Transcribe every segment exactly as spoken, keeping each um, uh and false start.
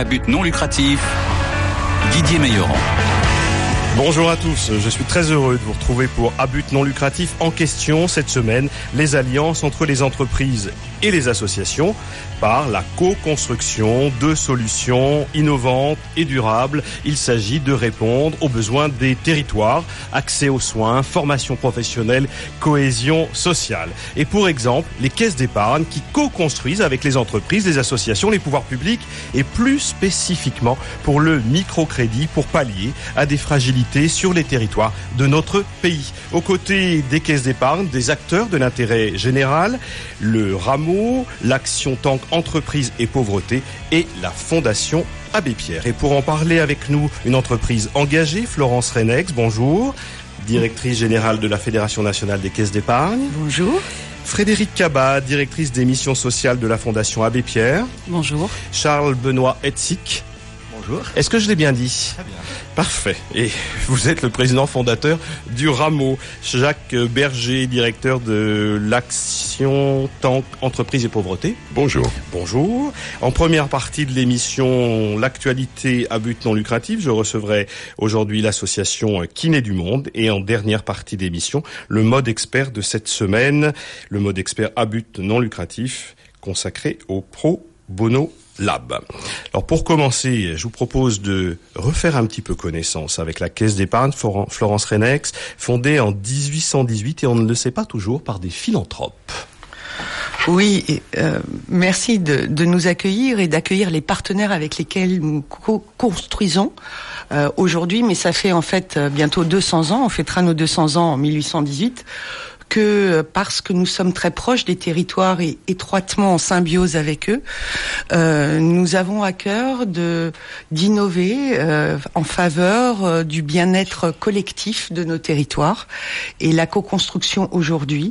but non lucratif, Didier Meilleran. Bonjour à tous, je suis très heureux de vous retrouver pour À but non lucratif. En question cette semaine, les alliances entre les entreprises et les associations par la co-construction de solutions innovantes et durables. Il s'agit de répondre aux besoins des territoires, accès aux soins, formation professionnelle, cohésion sociale. Et pour exemple, les caisses d'épargne qui co-construisent avec les entreprises, les associations, les pouvoirs publics et plus spécifiquement pour le microcrédit pour pallier à des fragilités sur les territoires de notre pays. Aux côtés des caisses d'épargne, des acteurs de l'intérêt général, le Rameau, l'Action Tank Entreprise et Pauvreté et la Fondation Abbé Pierre. Et pour en parler avec nous, une entreprise engagée, Florence Renex, bonjour, directrice générale de la Fédération nationale des caisses d'épargne. Bonjour. Frédéric Cabat, directrice des missions sociales de la Fondation Abbé Pierre. Bonjour. Charles Benoît Etzig. Bonjour. Est-ce que je l'ai bien dit ? Très bien. Parfait. Et vous êtes le président fondateur du Rameau. Jacques Berger, directeur de l'Action Tank Entreprise et Pauvreté. Bonjour. Bonjour. En première partie de l'émission L'actualité à but non lucratif, je recevrai aujourd'hui l'association Kiné du Monde. Et en dernière partie d'émission, le mode expert de cette semaine, le mode expert à but non lucratif consacré au Pro Bono Lab. Alors pour commencer, je vous propose de refaire un petit peu connaissance avec la Caisse d'épargne Florence Renex, fondée en dix-huit cent dix-huit et on ne le sait pas toujours par des philanthropes. Oui, euh, merci de, de nous accueillir et d'accueillir les partenaires avec lesquels nous co-construisons euh, aujourd'hui, mais ça fait en fait bientôt deux cents ans, on fêtera nos deux cents ans en mille huit cent dix-huit, que parce que nous sommes très proches des territoires et étroitement en symbiose avec eux, euh, nous avons à cœur de d'innover euh, en faveur euh, du bien-être collectif de nos territoires. Et la co-construction aujourd'hui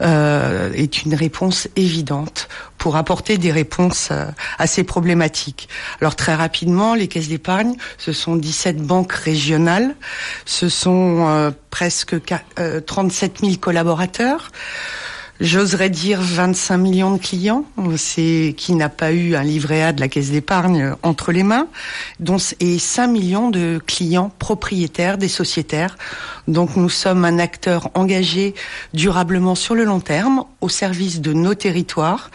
euh, est une réponse évidente pour apporter des réponses euh, à ces problématiques. Alors très rapidement, les caisses d'épargne, ce sont dix-sept banques régionales, ce sont euh, presque euh, trente-sept mille collaborateurs, j'oserais dire vingt-cinq millions de clients, c'est qui n'a pas eu un livret A de la caisse d'épargne entre les mains, dont et cinq millions de clients propriétaires des sociétaires. Donc nous sommes un acteur engagé durablement sur le long terme au service de nos territoires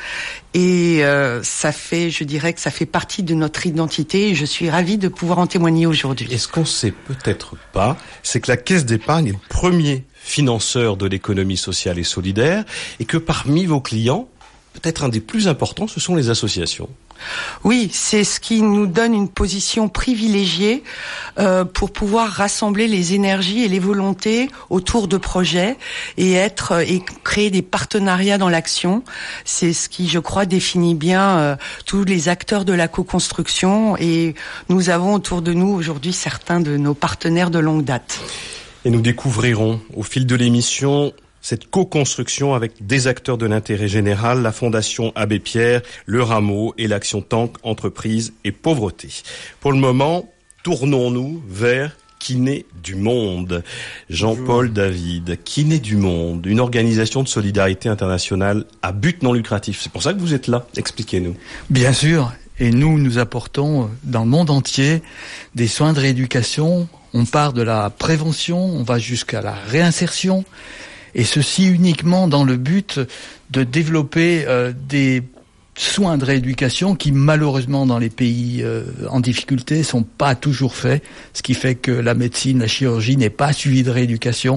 et euh, ça fait, je dirais que ça fait partie de notre identité et je suis ravie de pouvoir en témoigner aujourd'hui. Et ce qu'on sait peut-être pas, c'est que la Caisse d'épargne est le premier financeur de l'économie sociale et solidaire et que parmi vos clients, peut-être un des plus importants, ce sont les associations. Oui, c'est ce qui nous donne une position privilégiée euh, pour pouvoir rassembler les énergies et les volontés autour de projets et être et créer des partenariats dans l'action. C'est ce qui, je crois, définit bien euh, tous les acteurs de la co-construction et nous avons autour de nous aujourd'hui certains de nos partenaires de longue date. Et nous découvrirons au fil de l'émission cette co-construction avec des acteurs de l'intérêt général, la Fondation Abbé Pierre, le Rameau et l'Action Tank Entreprise et Pauvreté. Pour le moment, tournons-nous vers Kiné du Monde. Jean-Paul David, Kiné du Monde, une organisation de solidarité internationale à but non lucratif. C'est pour ça que vous êtes là. Expliquez-nous. Bien sûr. Et nous, nous apportons dans le monde entier des soins de rééducation. On part de la prévention, on va jusqu'à la réinsertion. Et ceci uniquement dans le but de développer euh, des soins de rééducation qui malheureusement dans les pays euh, en difficulté sont pas toujours faits, ce qui fait que la médecine, la chirurgie n'est pas suivie de rééducation.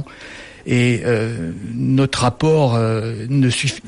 Et euh, notre rapport euh, ne, suffit,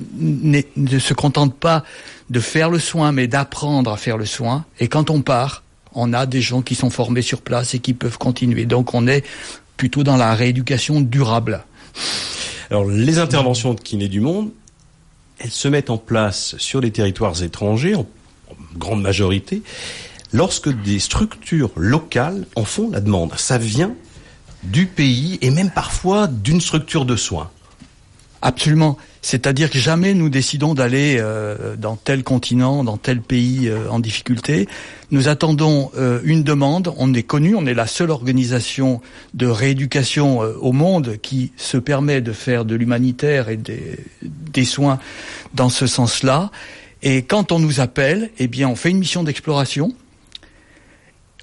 ne se contente pas de faire le soin, mais d'apprendre à faire le soin. Et quand on part, on a des gens qui sont formés sur place et qui peuvent continuer. Donc on est plutôt dans la rééducation durable. Alors, les interventions de Kiné du Monde, elles se mettent en place sur les territoires étrangers, en, en grande majorité, lorsque des structures locales en font la demande. Ça vient du pays et même parfois d'une structure de soins. Absolument. C'est-à-dire que jamais nous décidons d'aller euh, dans tel continent, dans tel pays euh, en difficulté. Nous attendons euh, une demande. On est connu, on est la seule organisation de rééducation euh, au monde qui se permet de faire de l'humanitaire et des, des soins dans ce sens-là. Et quand on nous appelle, eh bien, on fait une mission d'exploration.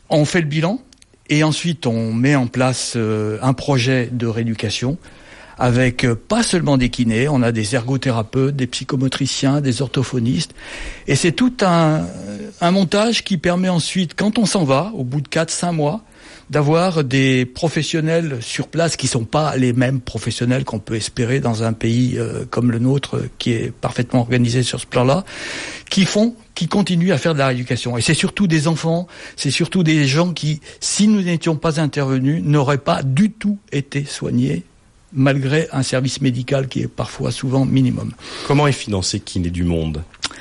On fait le bilan et ensuite on met en place euh, un projet de rééducation avec euh, pas seulement des kinés, on a des ergothérapeutes, des psychomotriciens, des orthophonistes. Et c'est tout un, un montage qui permet ensuite, quand on s'en va, au bout de quatre cinq mois, d'avoir des professionnels sur place qui sont pas les mêmes professionnels qu'on peut espérer dans un pays euh, comme le nôtre, qui est parfaitement organisé sur ce plan-là, qui font, qui continuent à faire de la rééducation. Et c'est surtout des enfants, c'est surtout des gens qui, si nous n'étions pas intervenus, n'auraient pas du tout été soignés, malgré un service médical qui est parfois souvent minimum. Comment est financé Kiné du Monde ?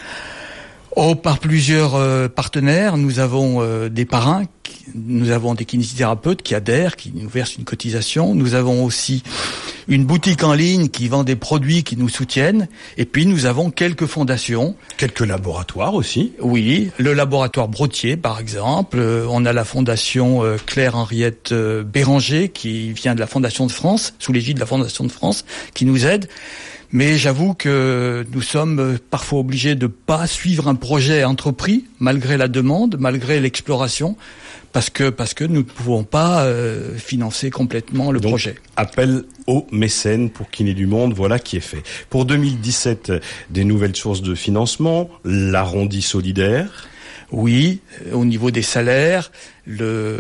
Oh, par plusieurs euh, partenaires. Nous avons euh, des parrains, qui, nous avons des kinésithérapeutes qui adhèrent, qui nous versent une cotisation. Nous avons aussi une boutique en ligne qui vend des produits qui nous soutiennent. Et puis nous avons quelques fondations. Quelques laboratoires aussi. Oui, le laboratoire Brotier par exemple. Euh, on a la fondation euh, Claire-Henriette euh, Béranger qui vient de la Fondation de France, sous l'égide de la Fondation de France, qui nous aide. Mais j'avoue que nous sommes parfois obligés de pas suivre un projet entrepris, malgré la demande, malgré l'exploration, parce que parce que nous ne pouvons pas euh, financer complètement le Donc, projet. Appel aux mécènes pour Kiné du Monde, voilà qui est fait. Pour deux mille dix-sept, des nouvelles sources de financement, l'arrondi solidaire. Oui, au niveau des salaires, le,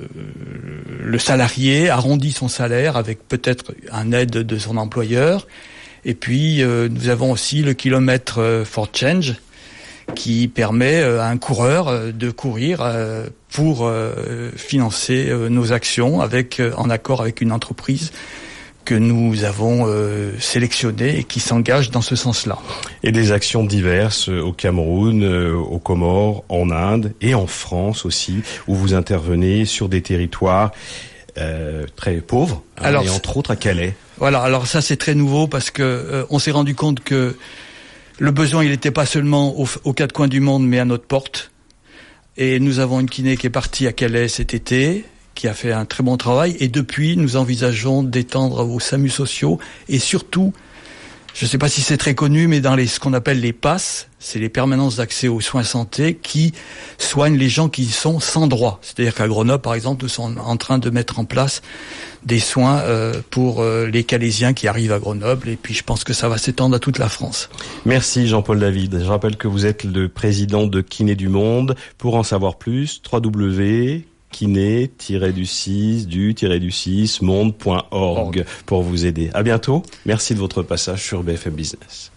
le salarié arrondit son salaire avec peut-être un aide de son employeur. Et puis, euh, nous avons aussi le kilomètre euh, for change qui permet euh, à un coureur euh, de courir euh, pour euh, financer euh, nos actions avec, euh, en accord avec une entreprise que nous avons euh, sélectionnée et qui s'engage dans ce sens-là. Et des actions diverses au Cameroun, euh, aux Comores, en Inde et en France aussi, où vous intervenez sur des territoires euh, très pauvres, hein, alors, et entre autres à Calais. Voilà, alors ça c'est très nouveau parce que euh, on s'est rendu compte que le besoin il n'était pas seulement au, aux quatre coins du monde mais à notre porte. Et nous avons une kiné qui est partie à Calais cet été, qui a fait un très bon travail. Et depuis, nous envisageons d'étendre aux SAMU sociaux et surtout, je ne sais pas si c'est très connu, mais dans les ce qu'on appelle les P A S, c'est les permanences d'accès aux soins santé qui soignent les gens qui sont sans droit. C'est-à-dire qu'à Grenoble, par exemple, nous sommes en train de mettre en place des soins euh, pour euh, les Calaisiens qui arrivent à Grenoble. Et puis, je pense que ça va s'étendre à toute la France. Merci Jean-Paul David. Je rappelle que vous êtes le président de Kiné du Monde. Pour en savoir plus, w w w point kiné du six du six monde point org pour vous aider. À bientôt. Merci de votre passage sur B F M Business.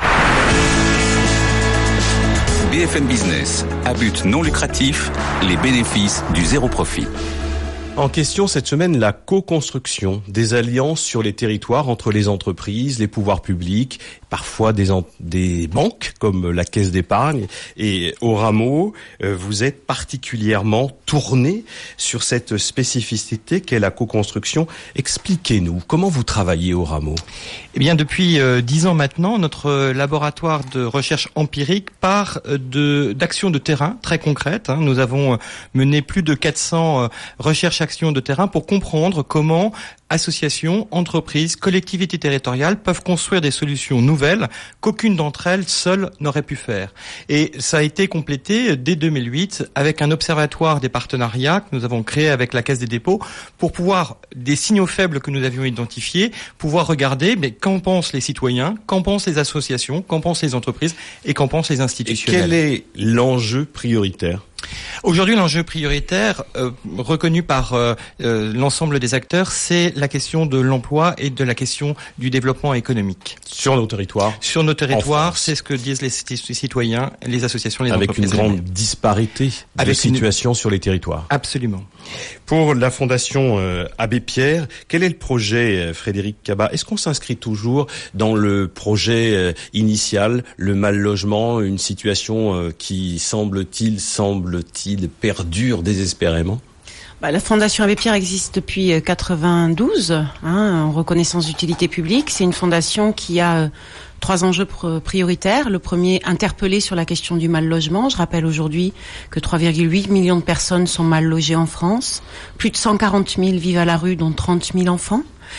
B F M Business, à but non lucratif, les bénéfices du zéro profit. En question cette semaine, la co-construction des alliances sur les territoires entre les entreprises, les pouvoirs publics, parfois des, en- des banques comme la Caisse d'épargne. Et au Rameau, euh, vous êtes particulièrement tourné sur cette spécificité qu'est la co-construction. Expliquez-nous, comment vous travaillez au Rameau ? Eh bien, depuis euh, dix ans maintenant, notre laboratoire de recherche empirique part de d'actions de terrain très concrètes. Hein. Nous avons euh, mené plus de quatre cents euh, recherches actions de terrain pour comprendre comment associations, entreprises, collectivités territoriales peuvent construire des solutions nouvelles qu'aucune d'entre elles seule n'aurait pu faire. Et ça a été complété dès deux mille huit avec un observatoire des partenariats que nous avons créé avec la Caisse des dépôts pour pouvoir, des signaux faibles que nous avions identifiés, pouvoir regarder mais qu'en pensent les citoyens, qu'en pensent les associations, qu'en pensent les entreprises et qu'en pensent les institutionnels. Et quel est l'enjeu prioritaire ? Aujourd'hui, l'enjeu prioritaire euh, reconnu par euh, euh, l'ensemble des acteurs, c'est la question de l'emploi et de la question du développement économique. Sur nos territoires ? Sur nos territoires, c'est ce que disent les citoyens, les associations, les Avec entreprises. une grande disparité Avec de situation une... sur les territoires. Absolument. Pour la Fondation euh, Abbé Pierre, quel est le projet, euh, Frédéric Cabat ? Est-ce qu'on s'inscrit toujours dans le projet euh, initial, le mal logement, une situation euh, qui semble-t-il, semble-t-il, perdure désespérément ? Bah, la Fondation Abbé Pierre existe depuis quatre-vingt-douze, hein, en reconnaissance d'utilité publique. C'est une fondation qui a euh, trois enjeux pr- prioritaires. Le premier, interpeller sur la question du mal logement. Je rappelle aujourd'hui que trois virgule huit millions de personnes sont mal logées en France. Plus de cent quarante mille vivent à la rue, dont trente mille enfants.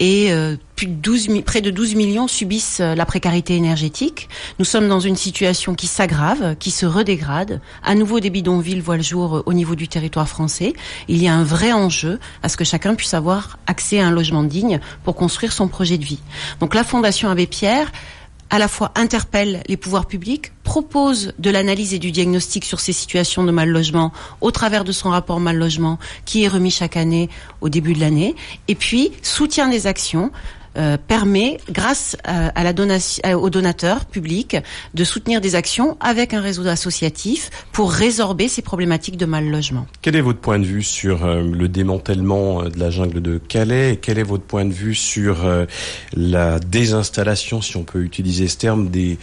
et euh, plus de douze, près de douze millions subissent la précarité énergétique. Nous sommes dans une situation qui s'aggrave, qui se redégrade. À nouveau, des bidonvilles voient le jour au niveau du territoire français. Il y a un vrai enjeu à ce que chacun puisse avoir accès à un logement digne pour construire son projet de vie. Donc la Fondation Abbé Pierre à la fois interpelle les pouvoirs publics, propose de l'analyse et du diagnostic sur ces situations de mal-logement au travers de son rapport mal-logement qui est remis chaque année au début de l'année, et puis soutient des actions, euh, permet, grâce à, à la donation, aux donateurs publics, de soutenir des actions avec un réseau associatif pour résorber ces problématiques de mal-logement. Quel est votre point de vue sur euh, le démantèlement de la jungle de Calais et quel est votre point de vue sur euh, la désinstallation, si on peut utiliser ce terme, des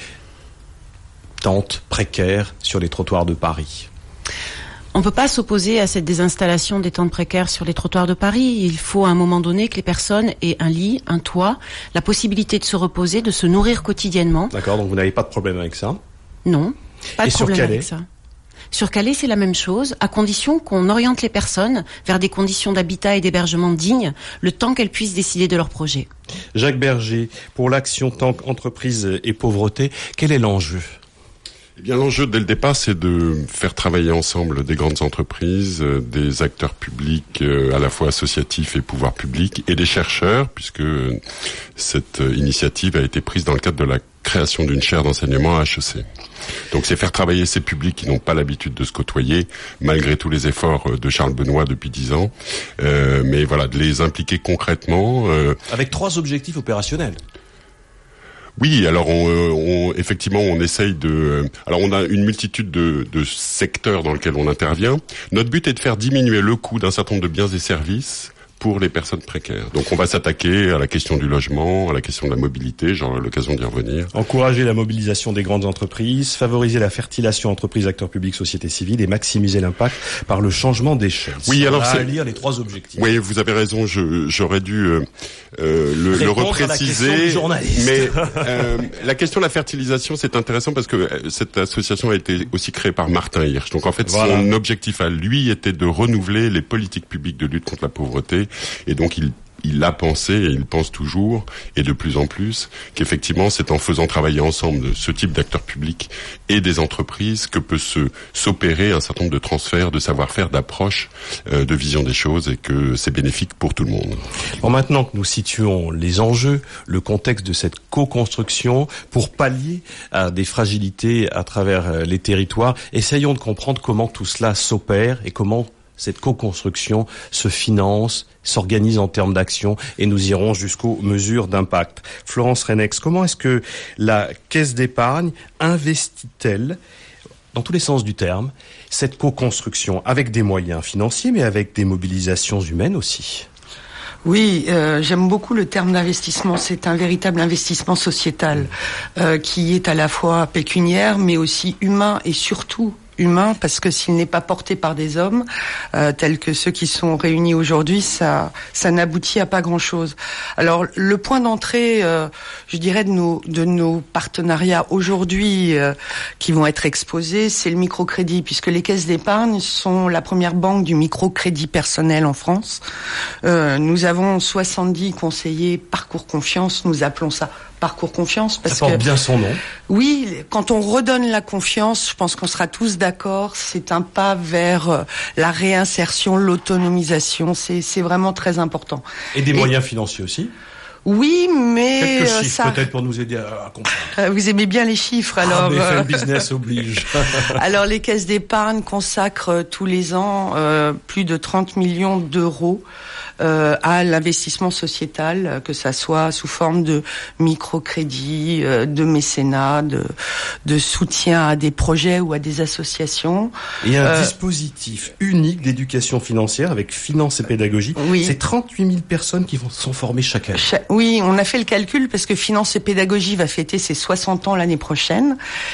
tentes précaires sur les trottoirs de Paris ? On ne peut pas s'opposer à cette désinstallation des tentes précaires sur les trottoirs de Paris. Il faut à un moment donné que les personnes aient un lit, un toit, la possibilité de se reposer, de se nourrir quotidiennement. D'accord, donc vous n'avez pas de problème avec ça ? Non, pas de Et problème sur Calais ? avec ça. Sur Calais, c'est la même chose, à condition qu'on oriente les personnes vers des conditions d'habitat et d'hébergement dignes, le temps qu'elles puissent décider de leur projet. Jacques Berger, pour l'action T A N C Entreprise et Pauvreté, quel est l'enjeu ? Eh bien, l'enjeu dès le départ, c'est de faire travailler ensemble des grandes entreprises, euh, des acteurs publics, euh, à la fois associatifs et pouvoirs publics, et des chercheurs, puisque euh, cette euh, initiative a été prise dans le cadre de la création d'une chaire d'enseignement à H E C. Donc, c'est faire travailler ces publics qui n'ont pas l'habitude de se côtoyer, malgré tous les efforts de Charles Benoît depuis dix ans. Euh, mais voilà, de les impliquer concrètement. Euh, Avec trois objectifs opérationnels. Oui, alors on, on, effectivement, on essaye de. Alors on a une multitude de, de secteurs dans lesquels on intervient. Notre but est de faire diminuer le coût d'un certain nombre de biens et services pour les personnes précaires. Donc on va s'attaquer à la question du logement, à la question de la mobilité, j'aurai l'occasion d'y revenir. Encourager la mobilisation des grandes entreprises, favoriser la fertilisation entreprises, acteurs publics, société civile et maximiser l'impact par le changement d'échelle. Oui, alors c'est à lire les trois objectifs. Oui, vous avez raison, je, j'aurais dû euh, euh, le, le repréciser. Mais euh, la question de la fertilisation, c'est intéressant parce que cette association a été aussi créée par Martin Hirsch. Donc en fait, voilà. Son objectif à lui était de renouveler les politiques publiques de lutte contre la pauvreté. Et donc il il a pensé, et il pense toujours, et de plus en plus, qu'effectivement c'est en faisant travailler ensemble ce type d'acteurs publics et des entreprises que peut se s'opérer un certain nombre de transferts, de savoir-faire, d'approche, euh, de vision des choses, et que c'est bénéfique pour tout le monde. Bon, maintenant que nous situons les enjeux, le contexte de cette co-construction, pour pallier à des fragilités à travers les territoires, essayons de comprendre comment tout cela s'opère et comment cette co-construction se finance, s'organise en termes d'action, et nous irons jusqu'aux mesures d'impact. Florence Renex, comment est-ce que la Caisse d'épargne investit-elle, dans tous les sens du terme, cette co-construction avec des moyens financiers, mais avec des mobilisations humaines aussi ? Oui, euh, j'aime beaucoup le terme d'investissement. C'est un véritable investissement sociétal euh, qui est à la fois pécuniaire, mais aussi humain et surtout humain, parce que s'il n'est pas porté par des hommes euh, tels que ceux qui sont réunis aujourd'hui, ça ça n'aboutit à pas grand-chose. Alors le point d'entrée, euh, je dirais de nos de nos partenariats aujourd'hui euh, qui vont être exposés, c'est le microcrédit, puisque les caisses d'épargne sont la première banque du microcrédit personnel en France. Euh, nous avons soixante-dix conseillers Parcours Confiance, nous appelons ça Parcours Confiance, parce ça porte que bien son nom. Oui, quand on redonne la confiance, je pense qu'on sera tous d'accord, c'est un pas vers la réinsertion, l'autonomisation, c'est c'est vraiment très important. Et des Et, moyens financiers aussi. Oui, mais quelques chiffres ça... peut-être pour nous aider à comprendre. Vous aimez bien les chiffres, alors. Ah, B F M Business oblige. Alors les caisses d'épargne consacrent tous les ans euh, plus de trente millions d'euros Euh, à l'investissement sociétal, que ça soit sous forme de microcrédit, euh, de mécénat, de, de soutien à des projets ou à des associations. Et un euh, dispositif unique d'éducation financière avec finance et pédagogie. Oui. C'est trente-huit mille personnes qui vont, sont formées chaque année. Cha- oui, on a fait le calcul parce que finance et pédagogie va fêter ses soixante ans l'année prochaine.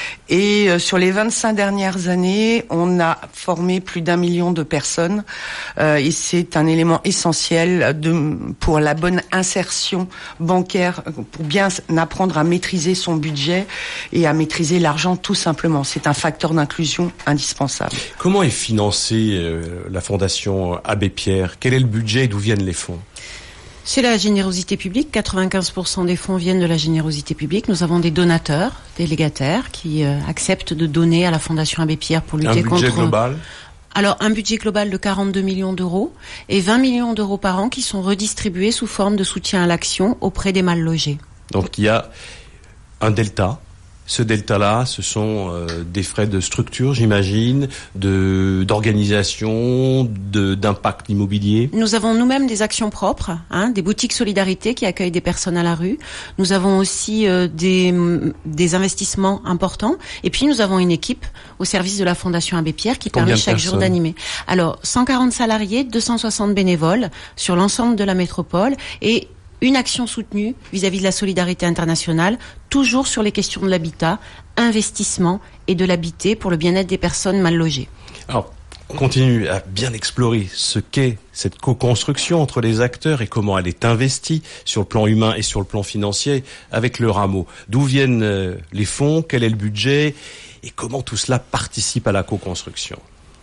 Et euh, sur les vingt-cinq dernières années, on a formé plus d'un million de personnes. Euh, et c'est un élément essentiel de, pour la bonne insertion bancaire, pour bien apprendre à maîtriser son budget et à maîtriser l'argent tout simplement. C'est un facteur d'inclusion indispensable. Comment est financée euh, la Fondation Abbé Pierre ? Quel est le budget et d'où viennent les fonds ? C'est la générosité publique. quatre-vingt-quinze pour cent des fonds viennent de la générosité publique. Nous avons des donateurs, des légataires qui euh, acceptent de donner à la Fondation Abbé Pierre pour lutter contre... Un budget global ? Alors, un budget global de quarante-deux millions d'euros et vingt millions d'euros par an qui sont redistribués sous forme de soutien à l'action auprès des mal logés. Donc, il y a un delta. Ce delta-là, ce sont euh, des frais de structure, j'imagine, de d'organisation, de d'impact immobilier. Nous avons nous-mêmes des actions propres, hein, des boutiques solidarité qui accueillent des personnes à la rue. Nous avons aussi euh, des des investissements importants. Et puis nous avons une équipe au service de la Fondation Abbé Pierre qui Combien permet chaque jour d'animer. Alors cent quarante salariés, deux cent soixante bénévoles sur l'ensemble de la métropole et une action soutenue vis-à-vis de la solidarité internationale, toujours sur les questions de l'habitat, investissement et de l'habiter pour le bien-être des personnes mal logées. Alors, on continue à bien explorer ce qu'est cette co-construction entre les acteurs et comment elle est investie sur le plan humain et sur le plan financier avec le rameau. D'où viennent les fonds, quel est le budget et comment tout cela participe à la co-construction ?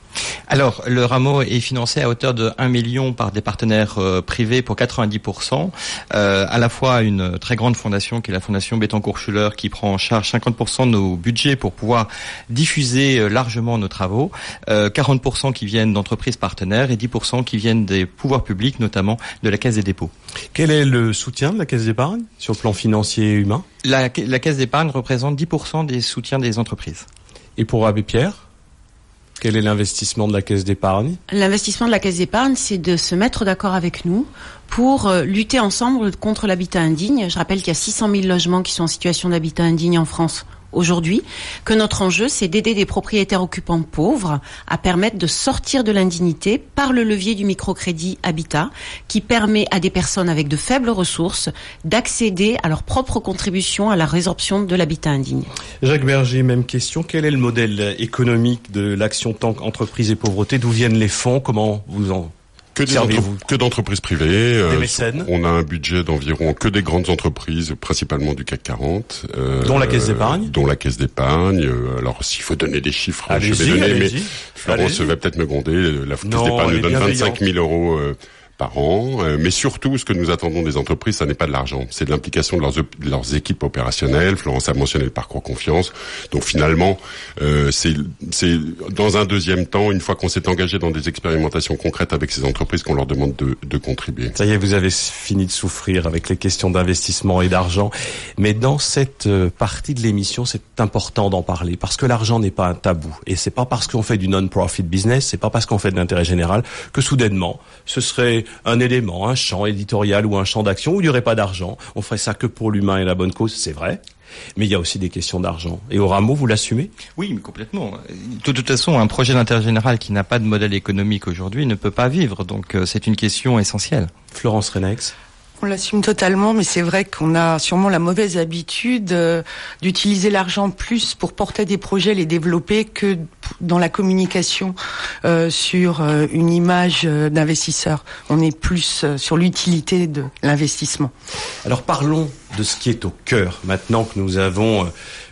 Alors, le rameau est financé à hauteur de un million par des partenaires euh, privés pour quatre-vingt-dix pour cent. Euh, à la fois une très grande fondation qui est la fondation Bettencourt-Schuller qui prend en charge cinquante pour cent de nos budgets pour pouvoir diffuser euh, largement nos travaux. Euh, quarante pour cent qui viennent d'entreprises partenaires et dix pour cent qui viennent des pouvoirs publics, notamment de la Caisse des dépôts. Quel est le soutien de la Caisse d'épargne sur le plan financier et humain ? la, la Caisse d'épargne représente dix pour cent des soutiens des entreprises. Et pour Abbé Pierre ? Quel est l'investissement de la Caisse d'épargne ? L'investissement de la Caisse d'épargne, c'est de se mettre d'accord avec nous pour lutter ensemble contre l'habitat indigne. Je rappelle qu'il y a six cent mille logements qui sont en situation d'habitat indigne en France aujourd'hui, que notre enjeu, c'est d'aider des propriétaires occupants pauvres à permettre de sortir de l'indignité par le levier du microcrédit habitat, qui permet à des personnes avec de faibles ressources d'accéder à leur propre contribution à la résorption de l'habitat indigne. Jacques Berger, même question. Quel est le modèle économique de l'action Tank Entreprise et Pauvreté ? D'où viennent les fonds ? Comment vous en Que, des entre... que d'entreprises privées. Des euh, mécènes. On a un budget d'environ que des grandes entreprises, principalement du C A C quarante. Euh, dont la Caisse d'épargne. Euh, dont la Caisse d'épargne. Euh, alors, s'il faut donner des chiffres, allez-y, je vais donner, allez-y. mais Florence allez-y. va peut-être me gronder. La Caisse non, d'épargne nous donne bienveillante. vingt-cinq mille euros euh, par an. Euh, mais surtout, ce que nous attendons des entreprises, ça n'est pas de l'argent. C'est de l'implication de leurs, de leurs équipes opérationnelles. Florence a mentionné le parcours confiance. Donc finalement, euh, c'est, c'est dans un deuxième temps, une fois qu'on s'est engagé dans des expérimentations concrètes avec ces entreprises, qu'on leur demande de, de contribuer. Ça y est, vous avez fini de souffrir avec les questions d'investissement et d'argent. Mais dans cette partie de l'émission, c'est important d'en parler parce que l'argent n'est pas un tabou. Et c'est pas parce qu'on fait du non-profit business, c'est pas parce qu'on fait de l'intérêt général que soudainement, ce serait un élément, un champ éditorial ou un champ d'action où il n'y aurait pas d'argent. On ferait ça que pour l'humain et la bonne cause, c'est vrai. Mais il y a aussi des questions d'argent. Et au rameau, vous l'assumez ? Oui, mais complètement. De toute façon, un projet d'intérêt général qui n'a pas de modèle économique aujourd'hui ne peut pas vivre. Donc euh, c'est une question essentielle. Florence Renex. On l'assume totalement, mais c'est vrai qu'on a sûrement la mauvaise habitude euh, d'utiliser l'argent plus pour porter des projets, les développer, que dans la communication euh, sur euh, une image euh, d'investisseur. On est plus euh, sur l'utilité de l'investissement. Alors parlons de ce qui est au cœur, maintenant que nous avons... Euh,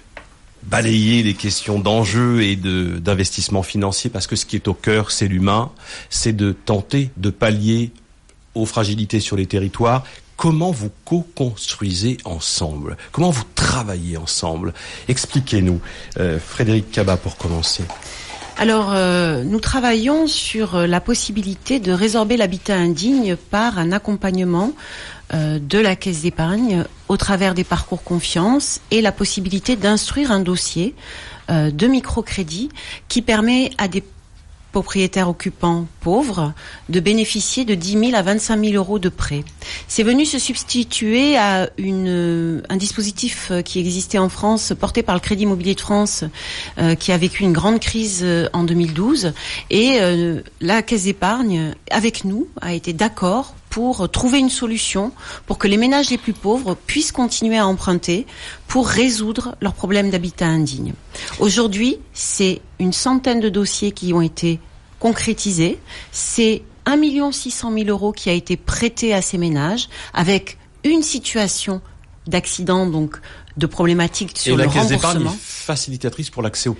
balayer les questions d'enjeux et de, d'investissement financier, parce que ce qui est au cœur, c'est l'humain, c'est de tenter de pallier aux fragilités sur les territoires. Comment vous co-construisez ensemble ? Comment vous travaillez ensemble ? Expliquez-nous. Euh, Frédéric Cabat, pour commencer. Alors, euh, nous travaillons sur la possibilité de résorber l'habitat indigne par un accompagnement euh, de la Caisse d'épargne au travers des parcours confiance et la possibilité d'instruire un dossier euh, de microcrédit qui permet à des propriétaires occupants pauvres de bénéficier de dix mille à vingt-cinq mille euros de prêts. C'est venu se substituer à une, un dispositif qui existait en France, porté par le Crédit Immobilier de France, euh, qui a vécu une grande crise en deux mille douze. Et euh, la Caisse d'épargne, avec nous, a été d'accord pour trouver une solution pour que les ménages les plus pauvres puissent continuer à emprunter pour résoudre leurs problèmes d'habitat indigne. Aujourd'hui, c'est une centaine de dossiers qui ont été concrétisés. C'est un million six cent mille euros qui a été prêté à ces ménages avec une situation d'accident, donc de problématique sur le remboursement. Et la Caisse d'épargne est facilitatrice pour l'accès aux prêts.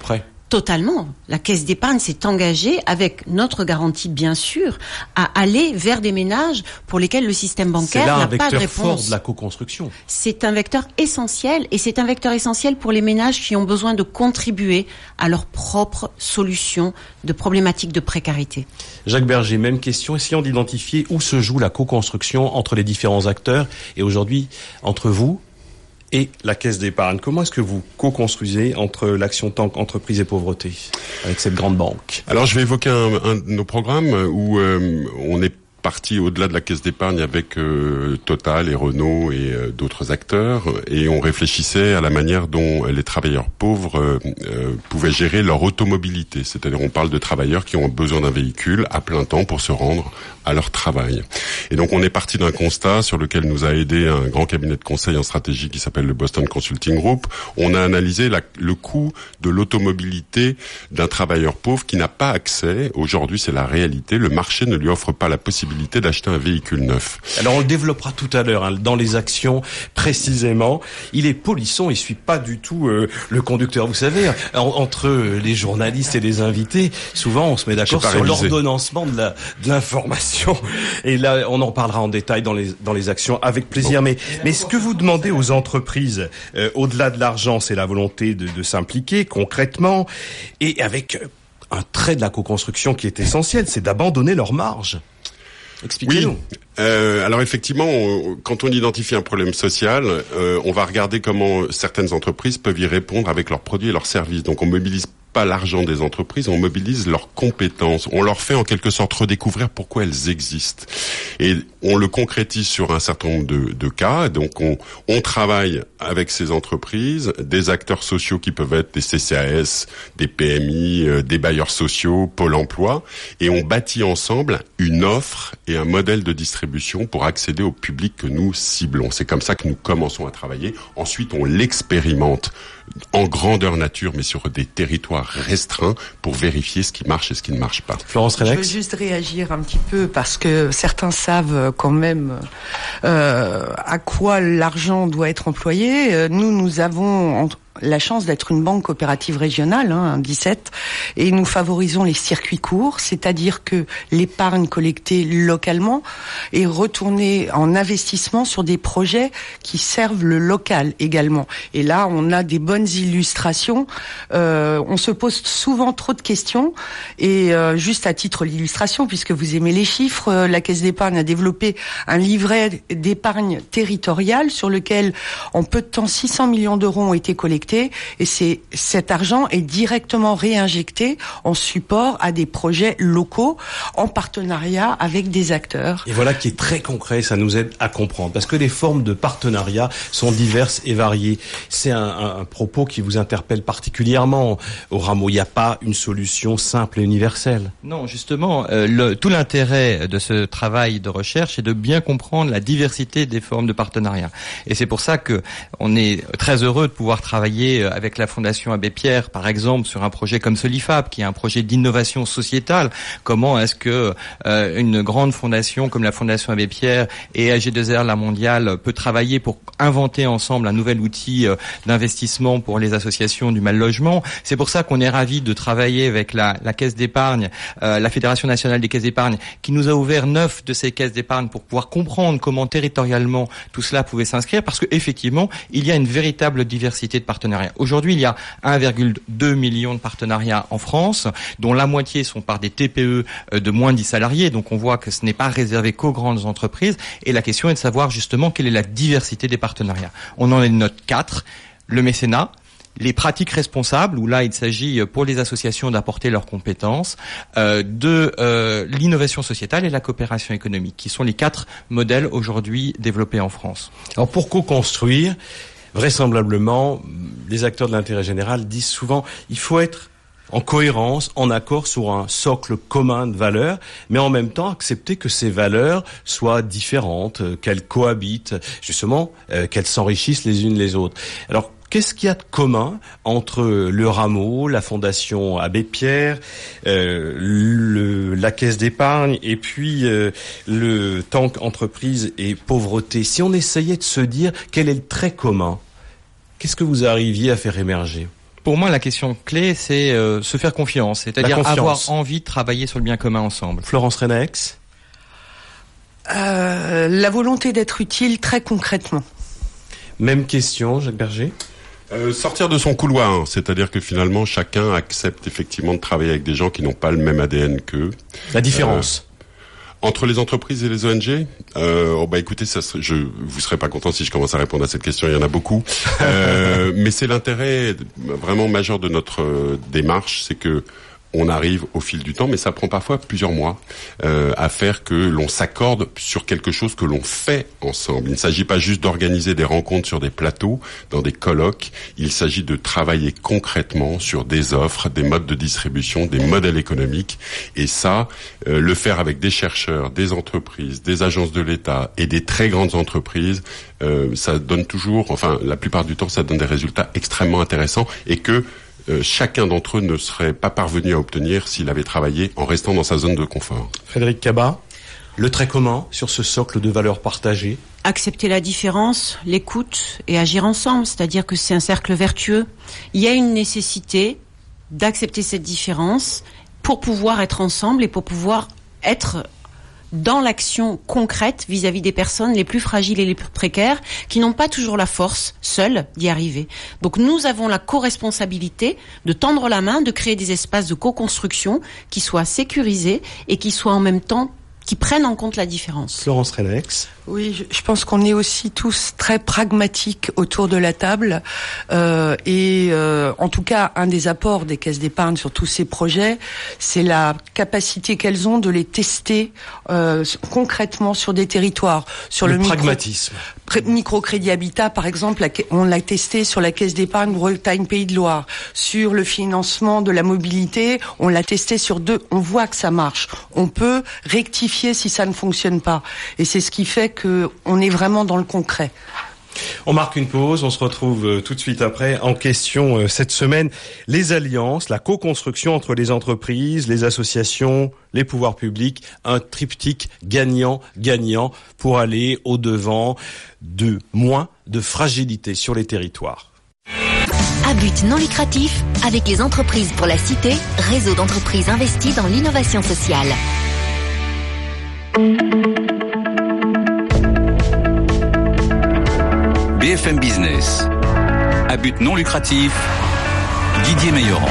Totalement. La Caisse d'épargne s'est engagée, avec notre garantie bien sûr, à aller vers des ménages pour lesquels le système bancaire n'a pas de réponse. C'est là un vecteur fort de la co-construction. C'est un vecteur essentiel, et c'est un vecteur essentiel pour les ménages qui ont besoin de contribuer à leur propre solution de problématiques de précarité. Jacques Berger, même question. Essayons d'identifier où se joue la co-construction entre les différents acteurs et aujourd'hui entre vous et la Caisse d'épargne. Comment est-ce que vous co-construisez entre l'Action Tank Entreprise et Pauvreté avec cette grande banque? Alors je vais évoquer un, un de nos programmes où euh, on est parti au-delà de la Caisse d'épargne avec euh, Total et Renault et euh, d'autres acteurs, et on réfléchissait à la manière dont les travailleurs pauvres euh, euh, pouvaient gérer leur automobilité. C'est-à-dire, on parle de travailleurs qui ont besoin d'un véhicule à plein temps pour se rendre à leur travail. Et donc on est parti d'un constat sur lequel nous a aidé un grand cabinet de conseil en stratégie qui s'appelle le Boston Consulting Group. On a analysé la, le coût de l'automobilité d'un travailleur pauvre qui n'a pas accès, aujourd'hui c'est la réalité, le marché ne lui offre pas la possibilité d'acheter un véhicule neuf. Alors on le développera tout à l'heure, hein, dans les actions précisément. Il est polisson, il suit pas du tout euh, le conducteur. Vous savez, en, entre les journalistes et les invités, souvent on se met d'accord sur l'ordonnancement de la de l'information. Et là, on en parlera en détail dans les dans les actions avec plaisir. Bon. Mais mais ce que vous demandez aux entreprises, euh, au-delà de l'argent, c'est la volonté de, de s'impliquer concrètement et avec un trait de la co-construction qui est essentiel, c'est d'abandonner leur marge. Expliquez-nous. Oui. Euh, alors effectivement, on, quand on identifie un problème social, euh, on va regarder comment certaines entreprises peuvent y répondre avec leurs produits et leurs services. Donc on mobilise pas l'argent des entreprises, on mobilise leurs compétences. On leur fait en quelque sorte redécouvrir pourquoi elles existent. Et on le concrétise sur un certain nombre de, de cas. Donc on, on travaille avec ces entreprises, des acteurs sociaux qui peuvent être des C C A S, des P M I, euh, des bailleurs sociaux, Pôle emploi, et on bâtit ensemble une offre et un modèle de distribution pour accéder au public que nous ciblons. C'est comme ça que nous commençons à travailler. Ensuite, on l'expérimente en grandeur nature, mais sur des territoires restreints pour vérifier ce qui marche et ce qui ne marche pas. Florence Renex. Je veux juste réagir un petit peu parce que certains savent quand même euh, à quoi l'argent doit être employé. Nous, nous avons la chance d'être une banque coopérative régionale, hein, dix-sept, et nous favorisons les circuits courts, c'est-à-dire que l'épargne collectée localement est retournée en investissement sur des projets qui servent le local également. Et là, on a des bonnes illustrations. Euh, on se pose souvent trop de questions, et euh, juste à titre d'illustration, puisque vous aimez les chiffres, euh, la Caisse d'épargne a développé un livret d'épargne territoriale sur lequel, en peu de temps, six cents millions d'euros ont été collectés. Et c'est, cet argent est directement réinjecté en support à des projets locaux en partenariat avec des acteurs. Et voilà qui est très concret, ça nous aide à comprendre. Parce que les formes de partenariat sont diverses et variées. C'est un, un, un propos qui vous interpelle particulièrement au Rameau. Il n'y a pas une solution simple et universelle. Non, justement, euh, le, tout l'intérêt de ce travail de recherche est de bien comprendre la diversité des formes de partenariat. Et c'est pour ça que on est très heureux de pouvoir travailler avec la Fondation Abbé Pierre, par exemple, sur un projet comme Solifab, qui est un projet d'innovation sociétale. Comment est-ce que euh, une grande fondation comme la Fondation Abbé Pierre et A G deux R La Mondiale peut travailler pour inventer ensemble un nouvel outil euh, d'investissement pour les associations du mal logement? C'est pour ça qu'on est ravis de travailler avec la, la Caisse d'épargne, euh, la Fédération nationale des caisses d'épargne, qui nous a ouvert neuf de ces caisses d'épargne pour pouvoir comprendre comment territorialement tout cela pouvait s'inscrire, parce que effectivement, il y a une véritable diversité de partenariats. Aujourd'hui, il y a un virgule deux million de partenariats en France, dont la moitié sont par des T P E de moins de dix salariés. Donc on voit que ce n'est pas réservé qu'aux grandes entreprises. Et la question est de savoir justement quelle est la diversité des partenariats. On en note quatre. Le mécénat, les pratiques responsables, où là il s'agit pour les associations d'apporter leurs compétences, euh, de euh, l'innovation sociétale et la coopération économique, qui sont les quatre modèles aujourd'hui développés en France. Alors pour co-construire, vraisemblablement, les acteurs de l'intérêt général disent souvent il faut être en cohérence, en accord sur un socle commun de valeurs, mais en même temps accepter que ces valeurs soient différentes, qu'elles cohabitent, justement, euh, qu'elles s'enrichissent les unes les autres. Alors, qu'est-ce qu'il y a de commun entre le Rameau, la Fondation Abbé Pierre, euh, le, la Caisse d'épargne et puis euh, le Tank Entreprise et Pauvreté? Si on essayait de se dire quel est le trait commun, qu'est-ce que vous arriviez à faire émerger? Pour moi, la question clé, c'est euh, se faire confiance, c'est-à-dire avoir envie de travailler sur le bien commun ensemble. Florence Renex. Euh, la volonté d'être utile très concrètement. Même question, Jacques Berger. Euh, sortir de son couloir, hein, c'est-à-dire que finalement chacun accepte effectivement de travailler avec des gens qui n'ont pas le même A D N qu'eux. La différence euh, entre les entreprises et les O N G, euh, oh bah écoutez, ça serait, je vous serez pas content si je commence à répondre à cette question. Il y en a beaucoup, euh, mais c'est l'intérêt vraiment majeur de notre euh, démarche, c'est que on arrive au fil du temps, mais ça prend parfois plusieurs mois euh, à faire que l'on s'accorde sur quelque chose que l'on fait ensemble. Il ne s'agit pas juste d'organiser des rencontres sur des plateaux, dans des colloques. Il s'agit de travailler concrètement sur des offres, des modes de distribution, des modèles économiques. Et ça, euh, le faire avec des chercheurs, des entreprises, des agences de l'État et des très grandes entreprises, euh, ça donne toujours, enfin la plupart du temps, ça donne des résultats extrêmement intéressants et que Euh, chacun d'entre eux ne serait pas parvenu à obtenir s'il avait travaillé en restant dans sa zone de confort. Frédéric Cabat, le trait commun sur ce socle de valeurs partagées? Accepter la différence, l'écoute et agir ensemble, c'est-à-dire que c'est un cercle vertueux. Il y a une nécessité d'accepter cette différence pour pouvoir être ensemble et pour pouvoir être dans l'action concrète vis-à-vis des personnes les plus fragiles et les plus précaires qui n'ont pas toujours la force, seules, d'y arriver. Donc nous avons la co-responsabilité de tendre la main, de créer des espaces de co-construction qui soient sécurisés et qui soient en même temps, qui prennent en compte la différence. Florence Renex. Oui, je, je pense qu'on est aussi tous très pragmatiques autour de la table euh, et euh, en tout cas un des apports des caisses d'épargne sur tous ces projets, c'est la capacité qu'elles ont de les tester euh, concrètement sur des territoires. Sur le, le pragmatisme. Micro, microcrédit habitat par exemple, on l'a testé sur la caisse d'épargne Bretagne Pays de Loire. Sur le financement de la mobilité, on l'a testé sur deux. On voit que ça marche. On peut rectifier si ça ne fonctionne pas. Et c'est ce qui fait que on est vraiment dans le concret. On marque une pause, on se retrouve tout de suite après. En question cette semaine, les alliances, la co-construction entre les entreprises, les associations, les pouvoirs publics, un triptyque gagnant-gagnant pour aller au-devant de moins de fragilité sur les territoires. À but non lucratif, avec les entreprises pour la cité, réseau d'entreprises investies dans l'innovation sociale. B F M Business, à but non lucratif, Didier Meilleran.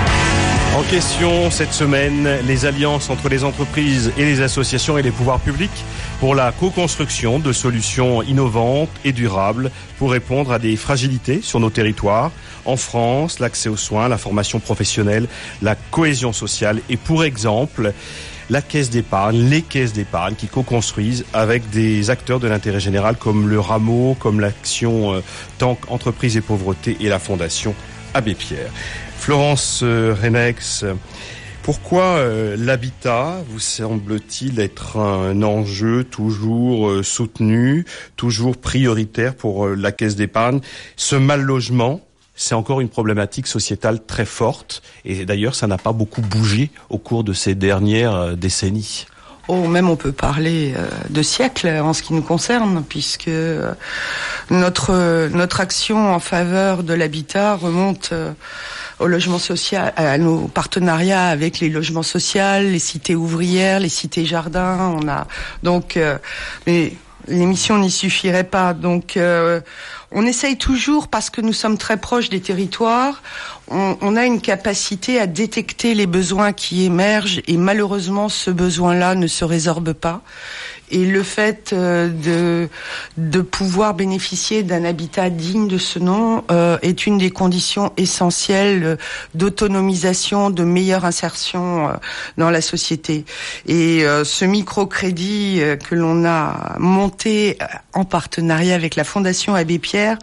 En question cette semaine, les alliances entre les entreprises et les associations et les pouvoirs publics pour la co-construction de solutions innovantes et durables pour répondre à des fragilités sur nos territoires. En France, l'accès aux soins, la formation professionnelle, la cohésion sociale et pour exemple, la caisse d'épargne, les caisses d'épargne qui co-construisent avec des acteurs de l'intérêt général comme le Rameau, comme l'action euh, Tank Entreprise et Pauvreté et la Fondation Abbé Pierre. Florence euh, Renex, pourquoi euh, l'habitat vous semble-t-il être un enjeu toujours euh, soutenu, toujours prioritaire pour euh, la caisse d'épargne? Ce mal logement, c'est encore une problématique sociétale très forte et d'ailleurs ça n'a pas beaucoup bougé au cours de ces dernières décennies. Oh, même on peut parler euh, de siècles en ce qui nous concerne, puisque euh, notre euh, notre action en faveur de l'habitat remonte euh, au logement social, à nos partenariats avec les logements sociaux, les cités ouvrières, les cités jardins. On a donc, euh, mais l'émission n'y suffirait pas. Donc, euh, on essaye toujours, parce que nous sommes très proches des territoires, on, on a une capacité à détecter les besoins qui émergent et malheureusement, ce besoin-là ne se résorbe pas. Et le fait euh, de de pouvoir bénéficier d'un habitat digne de ce nom euh, est une des conditions essentielles d'autonomisation, de meilleure insertion euh, dans la société. Et euh, ce microcrédit euh, que l'on a monté en partenariat avec la Fondation Abbé Pierre,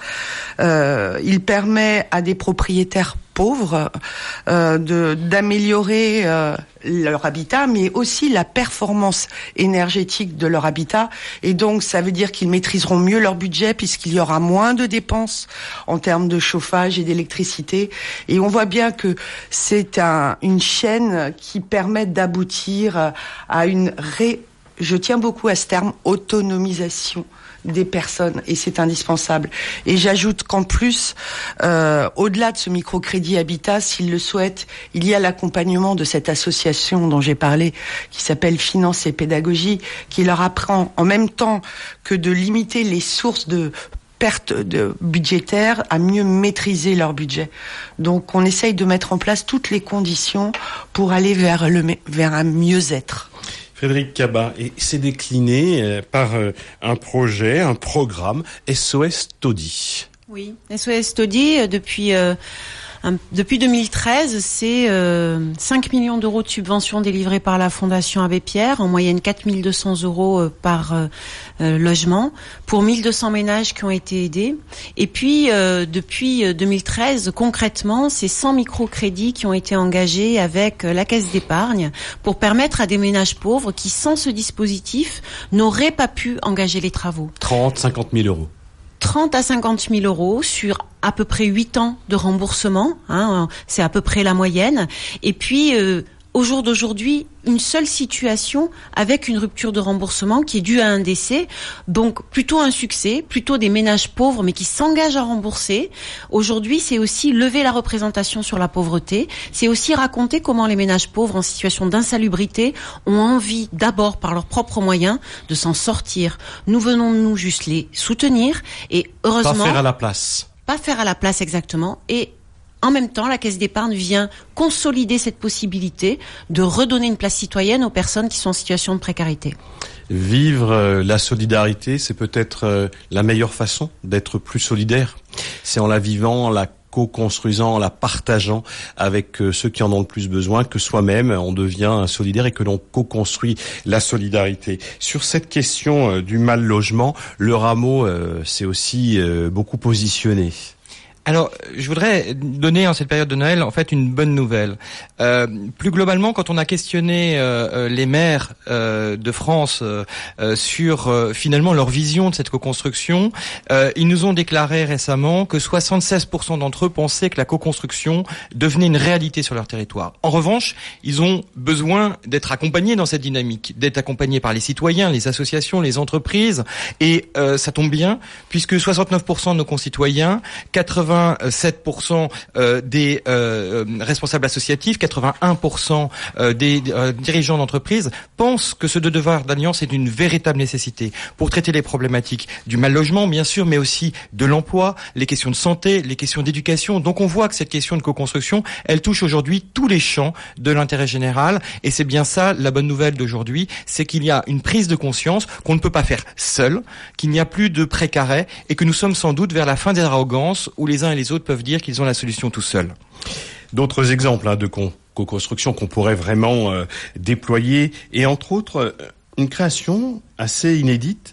euh, il permet à des propriétaires pauvres euh, de d'améliorer euh, leur habitat, mais aussi la performance énergétique de leur habitat. Et donc, ça veut dire qu'ils maîtriseront mieux leur budget puisqu'il y aura moins de dépenses en termes de chauffage et d'électricité. Et on voit bien que c'est un, une chaîne qui permet d'aboutir à une ré je tiens beaucoup à ce terme, autonomisation des personnes, et c'est indispensable. Et j'ajoute qu'en plus, euh, au-delà de ce microcrédit habitat, s'ils le souhaitent, il y a l'accompagnement de cette association dont j'ai parlé, qui s'appelle Finance et Pédagogie, qui leur apprend en même temps que de limiter les sources de perte de budgétaire, à mieux maîtriser leur budget. Donc on essaye de mettre en place toutes les conditions pour aller vers le vers un mieux-être. Frédéric Cabat, et c'est décliné par un projet, un programme S O S Taudis. Oui, S O S Taudis, depuis euh, un, depuis deux mille treize, c'est euh, cinq millions d'euros de subventions délivrées par la Fondation Abbé Pierre, en moyenne quatre mille deux cents euros euh, par euh, euh, logement, pour mille deux cents ménages qui ont été aidés. Et puis, euh, depuis deux mille treize, concrètement, c'est cent microcrédits qui ont été engagés avec euh, la Caisse d'épargne pour permettre à des ménages pauvres qui, sans ce dispositif, n'auraient pas pu engager les travaux. trente, cinquante mille euros. trente à cinquante mille euros sur à peu près huit ans de remboursement, hein, c'est à peu près la moyenne. Et puis, euh, au jour d'aujourd'hui, une seule situation avec une rupture de remboursement qui est due à un décès. Donc, plutôt un succès, plutôt des ménages pauvres mais qui s'engagent à rembourser. Aujourd'hui, c'est aussi lever la représentation sur la pauvreté. C'est aussi raconter comment les ménages pauvres en situation d'insalubrité ont envie, d'abord par leurs propres moyens, de s'en sortir. Nous venons, nous, juste les soutenir et heureusement... Pas faire à la place. Pas faire à la place, exactement. Et en même temps, la Caisse d'épargne vient consolider cette possibilité de redonner une place citoyenne aux personnes qui sont en situation de précarité. Vivre euh, la solidarité, c'est peut-être euh, la meilleure façon d'être plus solidaire. C'est en la vivant, en la co-construisant, en la partageant avec euh, ceux qui en ont le plus besoin, que soi-même on devient solidaire et que l'on co-construit la solidarité. Sur cette question euh, du mal logement, le Rameau euh, s'est aussi euh, beaucoup positionné. Alors, je voudrais donner en cette période de Noël, en fait, une bonne nouvelle. Euh, plus globalement, quand on a questionné euh, les maires euh, de France euh, sur euh, finalement leur vision de cette co-construction, euh, ils nous ont déclaré récemment que soixante-seize pour cent d'entre eux pensaient que la co-construction devenait une réalité sur leur territoire. En revanche, ils ont besoin d'être accompagnés dans cette dynamique, d'être accompagnés par les citoyens, les associations, les entreprises, et euh, ça tombe bien, puisque soixante-neuf pour cent de nos concitoyens, quatre-vingts quatre-vingt-sept pour cent des euh, responsables associatifs, quatre-vingt-un pour cent des euh, dirigeants d'entreprise pensent que ce devoir d'alliance est une véritable nécessité pour traiter les problématiques du mal logement, bien sûr, mais aussi de l'emploi, les questions de santé, les questions d'éducation. Donc on voit que cette question de co-construction, elle touche aujourd'hui tous les champs de l'intérêt général, et c'est bien ça la bonne nouvelle d'aujourd'hui, c'est qu'il y a une prise de conscience qu'on ne peut pas faire seul, qu'il n'y a plus de précaré, et que nous sommes sans doute vers la fin des arrogances où les uns et les autres peuvent dire qu'ils ont la solution tout seuls. D'autres exemples hein, de co- co-construction qu'on pourrait vraiment euh, déployer, et entre autres, euh, une création assez inédite,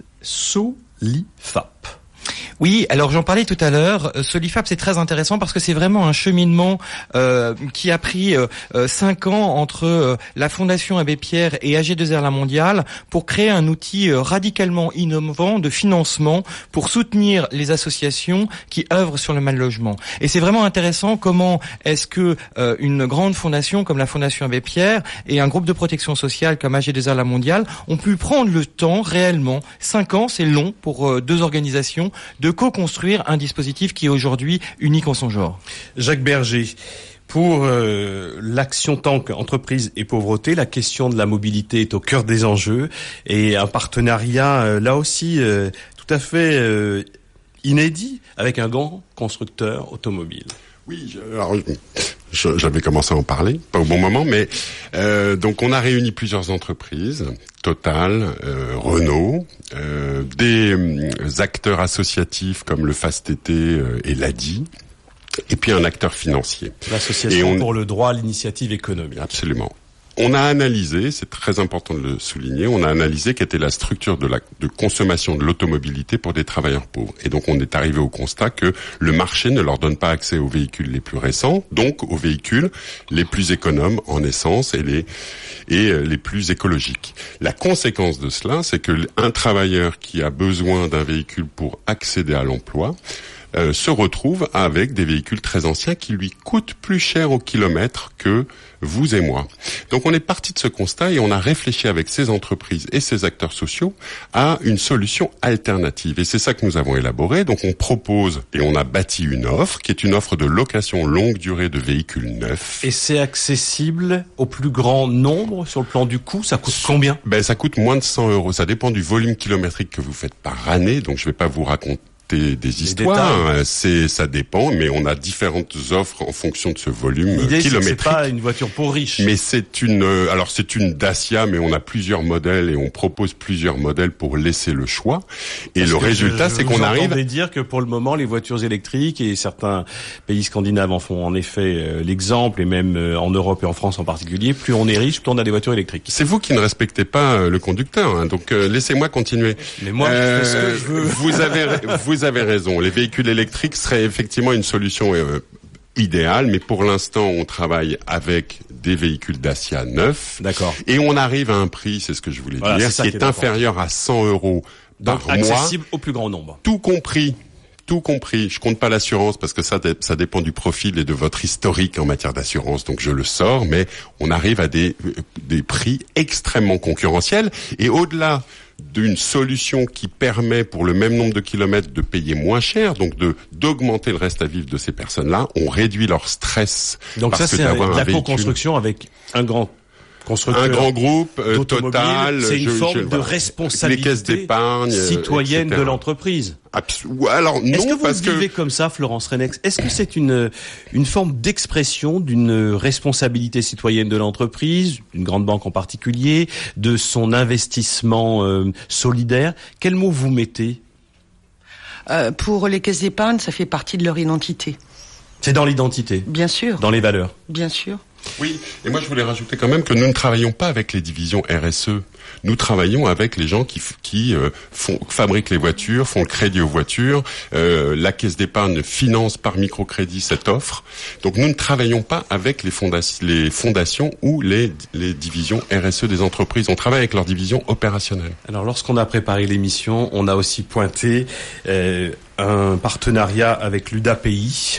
Solifap. Oui, alors j'en parlais tout à l'heure. Solifap, c'est très intéressant parce que c'est vraiment un cheminement euh, qui a pris euh, cinq ans entre euh, la Fondation Abbé Pierre et A G deux R La Mondiale pour créer un outil euh, radicalement innovant de financement pour soutenir les associations qui œuvrent sur le mal logement. Et c'est vraiment intéressant comment est-ce que euh, une grande fondation comme la Fondation Abbé Pierre et un groupe de protection sociale comme A G deux R La Mondiale ont pu prendre le temps réellement. Cinq ans, c'est long pour euh, deux organisations de co-construire un dispositif qui est aujourd'hui unique en son genre. Jacques Berger, pour euh, l'action Tank entreprise et pauvreté, la question de la mobilité est au cœur des enjeux, et un partenariat euh, là aussi euh, tout à fait euh, inédit avec un grand constructeur automobile. Oui, alors j'avais commencé à en parler, pas au bon moment, mais euh, donc on a réuni plusieurs entreprises, Total, euh, Renault, euh, des euh, acteurs associatifs comme le Fast-T T euh, et l'A D I, et puis un acteur financier. L'association on... pour le droit à l'initiative économique. Absolument. On a analysé, c'est très important de le souligner, on a analysé quelle était la structure de la de consommation de l'automobilité pour des travailleurs pauvres. Et donc on est arrivé au constat que le marché ne leur donne pas accès aux véhicules les plus récents, donc aux véhicules les plus économes en essence et les et les plus écologiques. La conséquence de cela, c'est que un travailleur qui a besoin d'un véhicule pour accéder à l'emploi euh, se retrouve avec des véhicules très anciens qui lui coûtent plus cher au kilomètre que vous et moi. Donc on est parti de ce constat et on a réfléchi avec ces entreprises et ces acteurs sociaux à une solution alternative. Et c'est ça que nous avons élaboré. Donc on propose et on a bâti une offre qui est une offre de location longue durée de véhicules neufs. Et c'est accessible au plus grand nombre sur le plan du coût. Ça coûte combien ? Ben ça coûte moins de cent euros. Ça dépend du volume kilométrique que vous faites par année. Donc je vais pas vous raconter Des, des histoires, c'est ça dépend, mais on a différentes offres en fonction de ce volume L'idée, kilométrique. C'est pas une voiture pour riches. Mais c'est une, alors c'est une Dacia, mais on a plusieurs modèles et on propose plusieurs modèles pour laisser le choix. Et Parce le résultat, je, c'est qu'on arrive. Vous dire que pour le moment, les voitures électriques et certains pays scandinaves en font en effet euh, l'exemple, et même euh, en Europe et en France en particulier. Plus on est riche, plus on a des voitures électriques. C'est vous qui ne respectez pas euh, le conducteur, hein, donc euh, laissez-moi continuer. Mais moi, euh, je fais ce que je veux. Vous avez, vous avez raison. Les véhicules électriques seraient effectivement une solution euh, idéale, mais pour l'instant, on travaille avec des véhicules Dacia neufs. D'accord. Et on arrive à un prix, c'est ce que je voulais voilà, dire, qui est, est inférieur à cent euros par Donc, mois. accessible au plus grand nombre. Tout compris. Tout compris. Je compte pas l'assurance parce que ça, ça dépend du profil et de votre historique en matière d'assurance. Donc je le sors, mais on arrive à des, des prix extrêmement concurrentiels. Et au-delà d'une solution qui permet pour le même nombre de kilomètres de payer moins cher, donc de d'augmenter le reste à vivre de ces personnes-là, on réduit leur stress. Donc parce ça, que c'est d'avoir de la un véhicule... co-construction avec un grand constructeur. Un grand groupe euh, total. C'est une je, forme je, de voilà. responsabilité les caisses d'épargne, citoyenne et cetera de l'entreprise. Absol- Alors non, Est-ce que vous parce le vivez que comme ça, Florence Renex ? Est-ce que c'est une une forme d'expression d'une responsabilité citoyenne de l'entreprise, d'une grande banque en particulier, de son investissement euh, solidaire ? Quel mot vous mettez ? euh, Pour les caisses d'épargne, ça fait partie de leur identité. C'est dans l'identité. Bien sûr. Dans les valeurs. Bien sûr. Oui, et moi je voulais rajouter quand même que nous ne travaillons pas avec les divisions R S E. Nous travaillons avec les gens qui qui euh, font fabriquent les voitures, font le crédit aux voitures. Euh, la caisse d'épargne finance par microcrédit cette offre. Donc nous ne travaillons pas avec les fondations, les fondations ou les les divisions R S E des entreprises. On travaille avec leurs divisions opérationnelles. Alors lorsqu'on a préparé l'émission, on a aussi pointé euh, un partenariat avec l'U D A P I.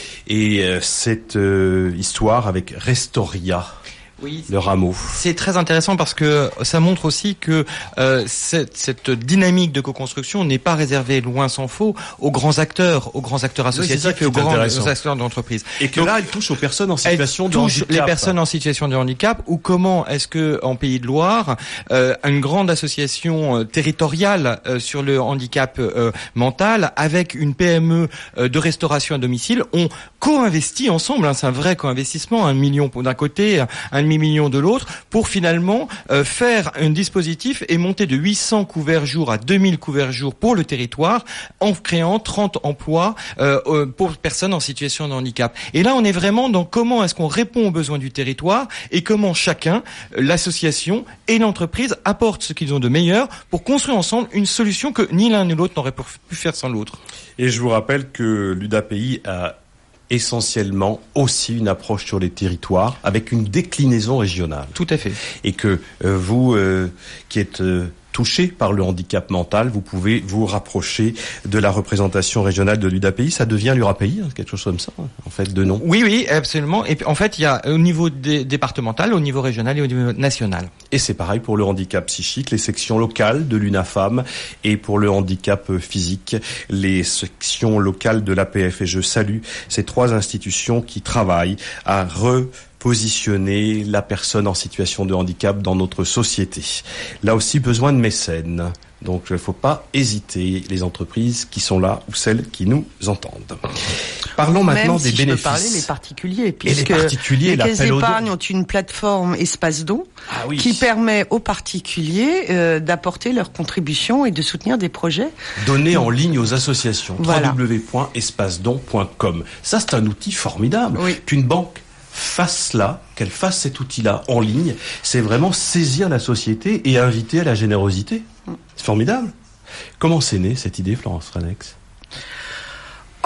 Et euh, cette euh, histoire avec Restoria, oui, le rameau. C'est très intéressant parce que ça montre aussi que euh, cette, cette dynamique de co-construction n'est pas réservée, loin s'en faut, aux grands acteurs, aux grands acteurs associatifs oui, et aux grands aux acteurs d'entreprise. Et que Donc, là, elle touche aux personnes en situation de handicap. Les personnes en situation de handicap, ou comment est-ce que en Pays de Loire, euh, une grande association euh, territoriale euh, sur le handicap euh, mental, avec une P M E euh, de restauration à domicile, ont co-investi ensemble. Hein, c'est un vrai co-investissement, un million d'un côté, un demi-million de l'autre, pour finalement euh, faire un dispositif et monter de huit cents couverts jour à deux mille couverts jour pour le territoire, en créant trente emplois euh, euh, pour personnes en situation de handicap. Et là, on est vraiment dans comment est-ce qu'on répond aux besoins du territoire et comment chacun, l'association et l'entreprise, apportent ce qu'ils ont de meilleur pour construire ensemble une solution que ni l'un ni l'autre n'aurait pu faire sans l'autre. Et je vous rappelle que l'U D A P I a essentiellement aussi une approche sur les territoires avec une déclinaison régionale. Tout à fait. Et que euh, vous euh, qui êtes euh, touché par le handicap mental, vous pouvez vous rapprocher de la représentation régionale de l'U D A P I. Ça devient l'U R A P I, hein, quelque chose comme ça, en fait, de nom. Oui, oui, absolument. Et en fait, il y a au niveau dé- départemental, au niveau régional et au niveau national. Et c'est pareil pour le handicap psychique, les sections locales de l'UNAFAM, et pour le handicap physique, les sections locales de l'A P F. Et je salue ces trois institutions qui travaillent à re positionner la personne en situation de handicap dans notre société. Là aussi, besoin de mécènes. Donc, il ne faut pas hésiter, les entreprises qui sont là ou celles qui nous entendent. Parlons maintenant Même des si bénéfices. Je peux parler les particuliers, puisque et les particuliers, les caisses d'épargne ont une plateforme Espace Don ah oui. qui permet aux particuliers euh, d'apporter leur contribution et de soutenir des projets. Donnés en ligne aux associations. Voilà. w w w point espace don point com. Ça, c'est un outil formidable. Oui. Qu'une banque fasse là, qu'elle fasse cet outil-là en ligne, c'est vraiment saisir la société et inviter à la générosité. C'est formidable. Comment c'est né cette idée, Florence Renex ?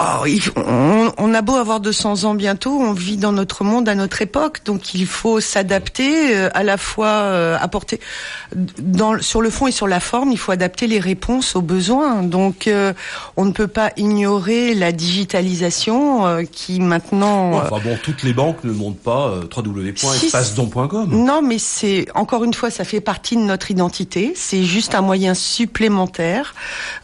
Oh, on, on a beau avoir deux cents ans bientôt, on vit dans notre monde à notre époque, donc il faut s'adapter, euh, à la fois euh, apporter dans, sur le fond et sur la forme, il faut adapter les réponses aux besoins. Donc euh, on ne peut pas ignorer la digitalisation euh, qui maintenant... Euh... Enfin bon, toutes les banques ne montent pas euh, w w w point espace don point com. Non, mais c'est encore une fois, ça fait partie de notre identité. C'est juste un moyen supplémentaire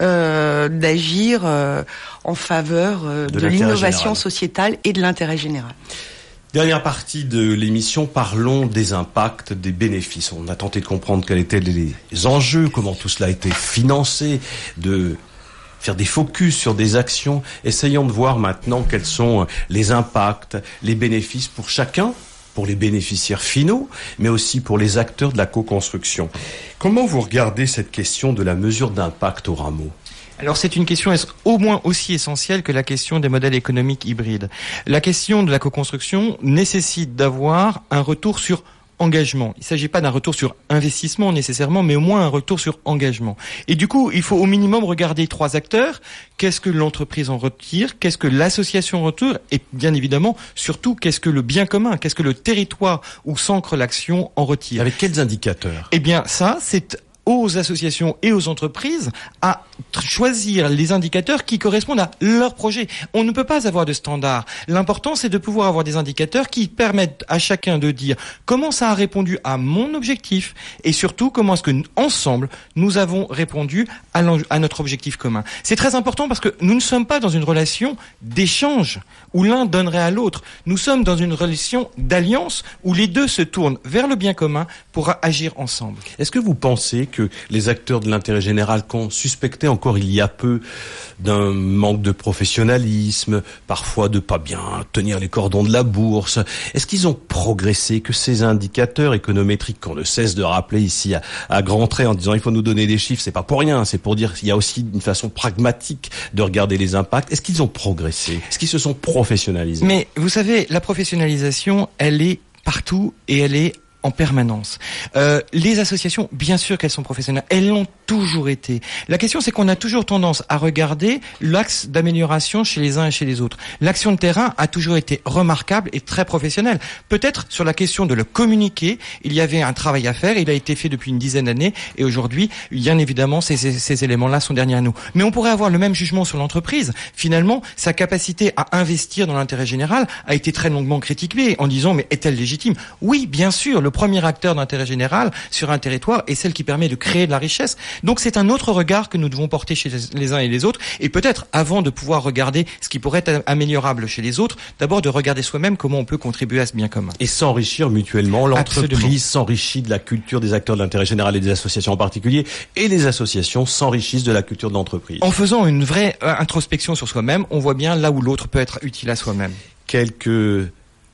euh, d'agir euh, en faveur de, de l'innovation général. sociétale et de l'intérêt général. Dernière partie de l'émission, parlons des impacts, des bénéfices. On a tenté de comprendre quels étaient les enjeux, comment tout cela a été financé, de faire des focus sur des actions. Essayons de voir maintenant quels sont les impacts, les bénéfices pour chacun, pour les bénéficiaires finaux, mais aussi pour les acteurs de la co-construction. Comment vous regardez cette question de la mesure d'impact au rameau ? Alors c'est une question au moins aussi essentielle que la question des modèles économiques hybrides. La question de la co-construction nécessite d'avoir un retour sur engagement. Il ne s'agit pas d'un retour sur investissement nécessairement, mais au moins un retour sur engagement. Et du coup, il faut au minimum regarder trois acteurs. Qu'est-ce que l'entreprise en retire? Qu'est-ce que l'association en retire? Et bien évidemment, surtout, qu'est-ce que le bien commun? Qu'est-ce que le territoire où s'ancre l'action en retire? Avec quels indicateurs? Eh bien, ça, c'est aux associations et aux entreprises à choisir les indicateurs qui correspondent à leur projet. On ne peut pas avoir de standard. L'important, c'est de pouvoir avoir des indicateurs qui permettent à chacun de dire comment ça a répondu à mon objectif et surtout comment est-ce que ensemble nous avons répondu à, à notre objectif commun. C'est très important parce que nous ne sommes pas dans une relation d'échange où l'un donnerait à l'autre. Nous sommes dans une relation d'alliance où les deux se tournent vers le bien commun pour agir ensemble. Est-ce que vous pensez que que les acteurs de l'intérêt général qu'on suspectait encore il y a peu d'un manque de professionnalisme, parfois de pas bien tenir les cordons de la bourse, est-ce qu'ils ont progressé, que ces indicateurs économétriques qu'on ne cesse de rappeler ici à, à grands traits en disant il faut nous donner des chiffres, c'est pas pour rien, c'est pour dire qu'il y a aussi une façon pragmatique de regarder les impacts. Est-ce qu'ils ont progressé? Est-ce qu'ils se sont professionnalisés? Mais vous savez, la professionnalisation, elle est partout et elle est en permanence. Euh, les associations, bien sûr qu'elles sont professionnelles, elles l'ont toujours été. La question, c'est qu'on a toujours tendance à regarder l'axe d'amélioration chez les uns et chez les autres. L'action de terrain a toujours été remarquable et très professionnelle. Peut-être sur la question de le communiquer, il y avait un travail à faire, il a été fait depuis une dizaine d'années, et aujourd'hui, bien évidemment, ces, ces, ces éléments-là sont derrière nous. Mais on pourrait avoir le même jugement sur l'entreprise. Finalement, sa capacité à investir dans l'intérêt général a été très longuement critiquée en disant, mais est-elle légitime? Oui, bien sûr, le premier acteur d'intérêt général sur un territoire est celle qui permet de créer de la richesse. Donc c'est un autre regard que nous devons porter chez les uns et les autres, et peut-être avant de pouvoir regarder ce qui pourrait être améliorable chez les autres, d'abord de regarder soi-même comment on peut contribuer à ce bien commun. Et s'enrichir mutuellement. L'entreprise s'enrichit de la culture des acteurs de l'intérêt général et des associations en particulier, et les associations s'enrichissent de la culture de l'entreprise. En faisant une vraie introspection sur soi-même, on voit bien là où l'autre peut être utile à soi-même. Quelques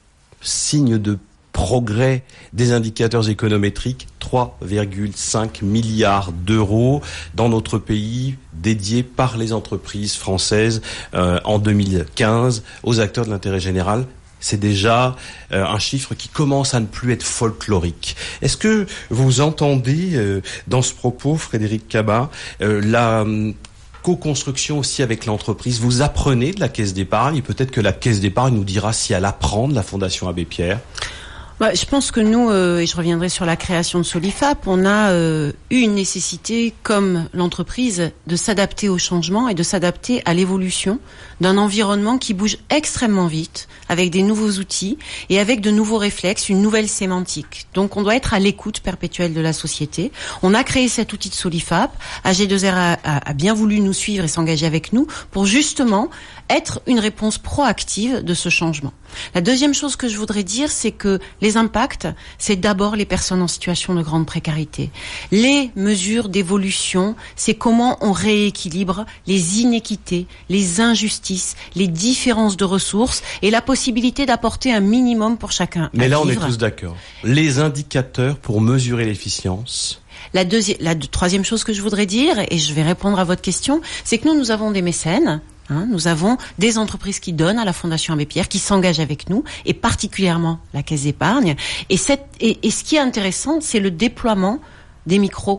signes de progrès des indicateurs économétriques, trois virgule cinq milliards d'euros dans notre pays dédiés par les entreprises françaises euh, en deux mille quinze aux acteurs de l'intérêt général. C'est déjà euh, un chiffre qui commence à ne plus être folklorique. Est-ce que vous entendez euh, dans ce propos, Frédéric Cabat, euh, la euh, co-construction aussi avec l'entreprise? Vous apprenez de la caisse d'épargne, et peut-être que la caisse d'épargne nous dira si elle apprend de la Fondation Abbé Pierre. Bah, je pense que nous, euh, et je reviendrai sur la création de Solifap, on a euh, eu une nécessité, comme l'entreprise, de s'adapter au changement et de s'adapter à l'évolution d'un environnement qui bouge extrêmement vite, avec des nouveaux outils et avec de nouveaux réflexes, une nouvelle sémantique. Donc on doit être à l'écoute perpétuelle de la société. On a créé cet outil de Solifap. A G deux R a, a, a bien voulu nous suivre et s'engager avec nous pour justement être une réponse proactive de ce changement. La deuxième chose que je voudrais dire, c'est que les impacts, c'est d'abord les personnes en situation de grande précarité. Les mesures d'évolution, c'est comment on rééquilibre les inéquités, les injustices, les différences de ressources et la possibilité d'apporter un minimum pour chacun. Mais là, vivre. On est tous d'accord. Les indicateurs pour mesurer l'efficience. La deuxième, la troisième chose que je voudrais dire, et je vais répondre à votre question, c'est que nous, nous avons des mécènes. Hein, nous avons des entreprises qui donnent à la Fondation Abbé Pierre, qui s'engagent avec nous, et particulièrement la Caisse d'épargne. Et, cette, et, et ce qui est intéressant, c'est le déploiement des micro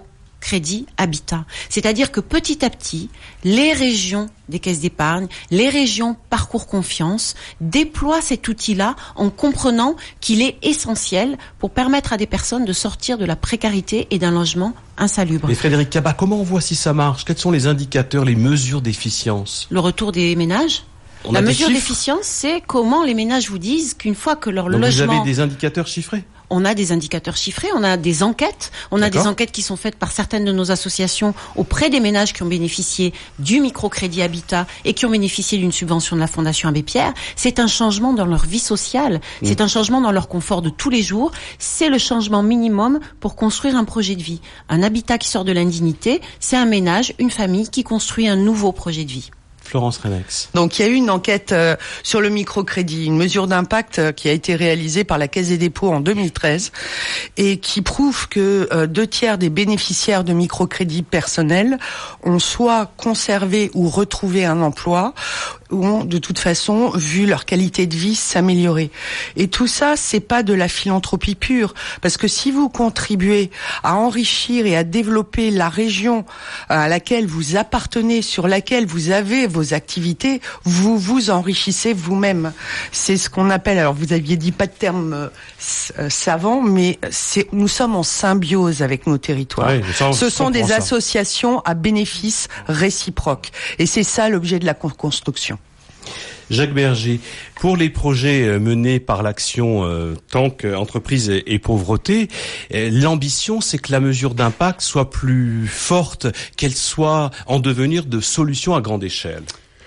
Crédit Habitat. C'est-à-dire que petit à petit, les régions des caisses d'épargne, les régions Parcours Confiance déploient cet outil-là en comprenant qu'il est essentiel pour permettre à des personnes de sortir de la précarité et d'un logement insalubre. Et Frédéric Cabas, comment on voit si ça marche? Quels sont les indicateurs, les mesures d'efficience? Le retour des ménages. On La a des mesure chiffres d'efficience, c'est comment les ménages vous disent qu'une fois que leur Donc logement... Vous avez des indicateurs chiffrés? On a des indicateurs chiffrés, on a des enquêtes, on a D'accord. des enquêtes qui sont faites par certaines de nos associations auprès des ménages qui ont bénéficié du microcrédit Habitat et qui ont bénéficié d'une subvention de la Fondation Abbé Pierre. C'est un changement dans leur vie sociale, mmh. c'est un changement dans leur confort de tous les jours, c'est le changement minimum pour construire un projet de vie. Un habitat qui sort de l'indignité, c'est un ménage, une famille qui construit un nouveau projet de vie. Florence Renex. Donc il y a eu une enquête euh, sur le microcrédit, une mesure d'impact euh, qui a été réalisée par la Caisse des dépôts en deux mille treize et qui prouve que euh, deux tiers des bénéficiaires de microcrédit personnel ont soit conservé ou retrouvé un emploi ou ont de toute façon vu leur qualité de vie s'améliorer. Et tout ça, c'est pas de la philanthropie pure, parce que si vous contribuez à enrichir et à développer la région à laquelle vous appartenez, sur laquelle vous avez vos activités, vous vous enrichissez vous-même. C'est ce qu'on appelle, alors vous aviez dit pas de terme euh, savant, mais c'est, nous sommes en symbiose avec nos territoires. Ouais, ça, Ce sont des ça. associations à bénéfices réciproques. Et c'est ça l'objet de la construction. Jacques Berger, pour les projets menés par l'action euh, tant qu'entreprise et, et pauvreté, euh, l'ambition c'est que la mesure d'impact soit plus forte, qu'elle soit en devenir de solutions à grande échelle.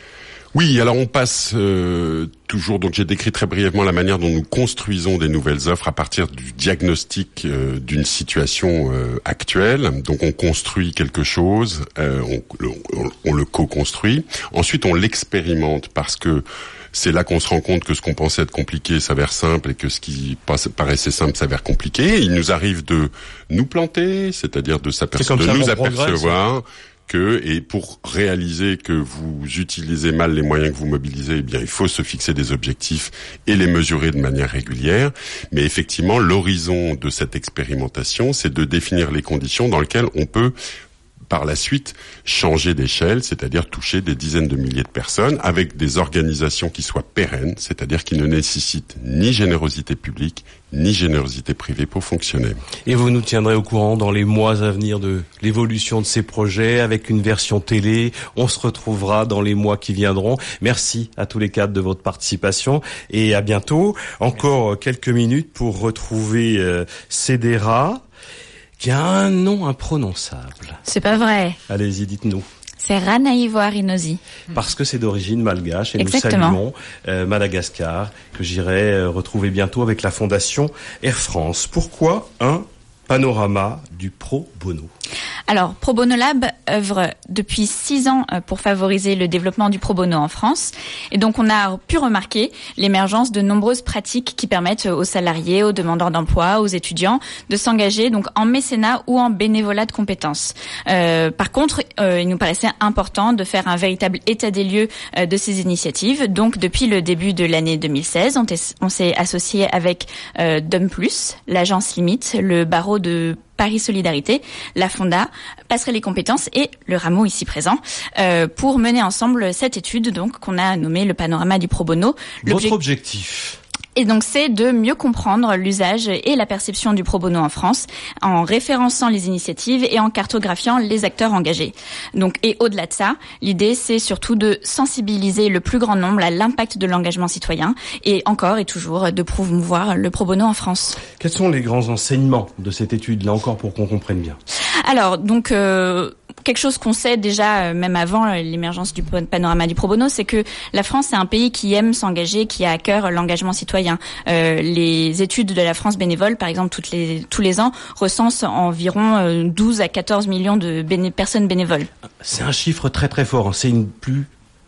Oui, alors on passe euh, toujours, donc j'ai décrit très brièvement la manière dont nous construisons des nouvelles offres à partir du diagnostic euh, d'une situation euh, actuelle. Donc on construit quelque chose, euh, on, on, on le co-construit. Ensuite on l'expérimente parce que c'est là qu'on se rend compte que ce qu'on pensait être compliqué s'avère simple et que ce qui paraissait simple s'avère compliqué. Il nous arrive de nous planter, c'est-à-dire de, s'aperce- de ça nous apercevoir que, et pour réaliser que vous utilisez mal les moyens que vous mobilisez, eh bien, il faut se fixer des objectifs et les mesurer de manière régulière. Mais effectivement, l'horizon de cette expérimentation, c'est de définir les conditions dans lesquelles on peut par la suite changer d'échelle, c'est-à-dire toucher des dizaines de milliers de personnes avec des organisations qui soient pérennes, c'est-à-dire qui ne nécessitent ni générosité publique ni générosité privée pour fonctionner. Et vous nous tiendrez au courant dans les mois à venir de l'évolution de ces projets avec une version télé. On se retrouvera dans les mois qui viendront. Merci à tous les quatre de votre participation et à bientôt. Encore Merci. quelques minutes pour retrouver euh, Cédera, qui a un nom imprononçable. C'est pas vrai. Allez-y, dites-nous. C'est Ranaïvo Arinosi. Parce que c'est d'origine malgache et Exactement. Nous saluons euh, Madagascar, que j'irai euh, retrouver bientôt avec la fondation Air France. Pourquoi un panorama du pro bono? Alors, Pro Bono Lab œuvre depuis six ans pour favoriser le développement du pro bono en France. Et donc, on a pu remarquer l'émergence de nombreuses pratiques qui permettent aux salariés, aux demandeurs d'emploi, aux étudiants de s'engager donc en mécénat ou en bénévolat de compétences. Euh, par contre, euh, il nous paraissait important de faire un véritable état des lieux euh, de ces initiatives. Donc, depuis le début de l'année deux mille seize, on, on s'est associé avec euh, Dom Plus, l'agence Limite, le barreau de Paris Solidarité, la Fonda, Passerelle et Compétences et le Rameau ici présent, euh, pour mener ensemble cette étude donc qu'on a nommée le panorama du pro bono. Votre objectif ? Et donc, c'est de mieux comprendre l'usage et la perception du pro bono en France, en référençant les initiatives et en cartographiant les acteurs engagés. Donc, et au-delà de ça, l'idée, c'est surtout de sensibiliser le plus grand nombre à l'impact de l'engagement citoyen et encore et toujours de promouvoir le pro bono en France. Quels sont les grands enseignements de cette étude, là encore, pour qu'on comprenne bien ? Alors, donc, euh, quelque chose qu'on sait déjà, même avant l'émergence du panorama du pro bono, c'est que la France est un pays qui aime s'engager, qui a à cœur l'engagement citoyen. Euh, les études de la France bénévole, par exemple, toutes les, tous les ans, recensent environ douze à quatorze millions de béné- personnes bénévoles. C'est un chiffre très très fort, c'est une plus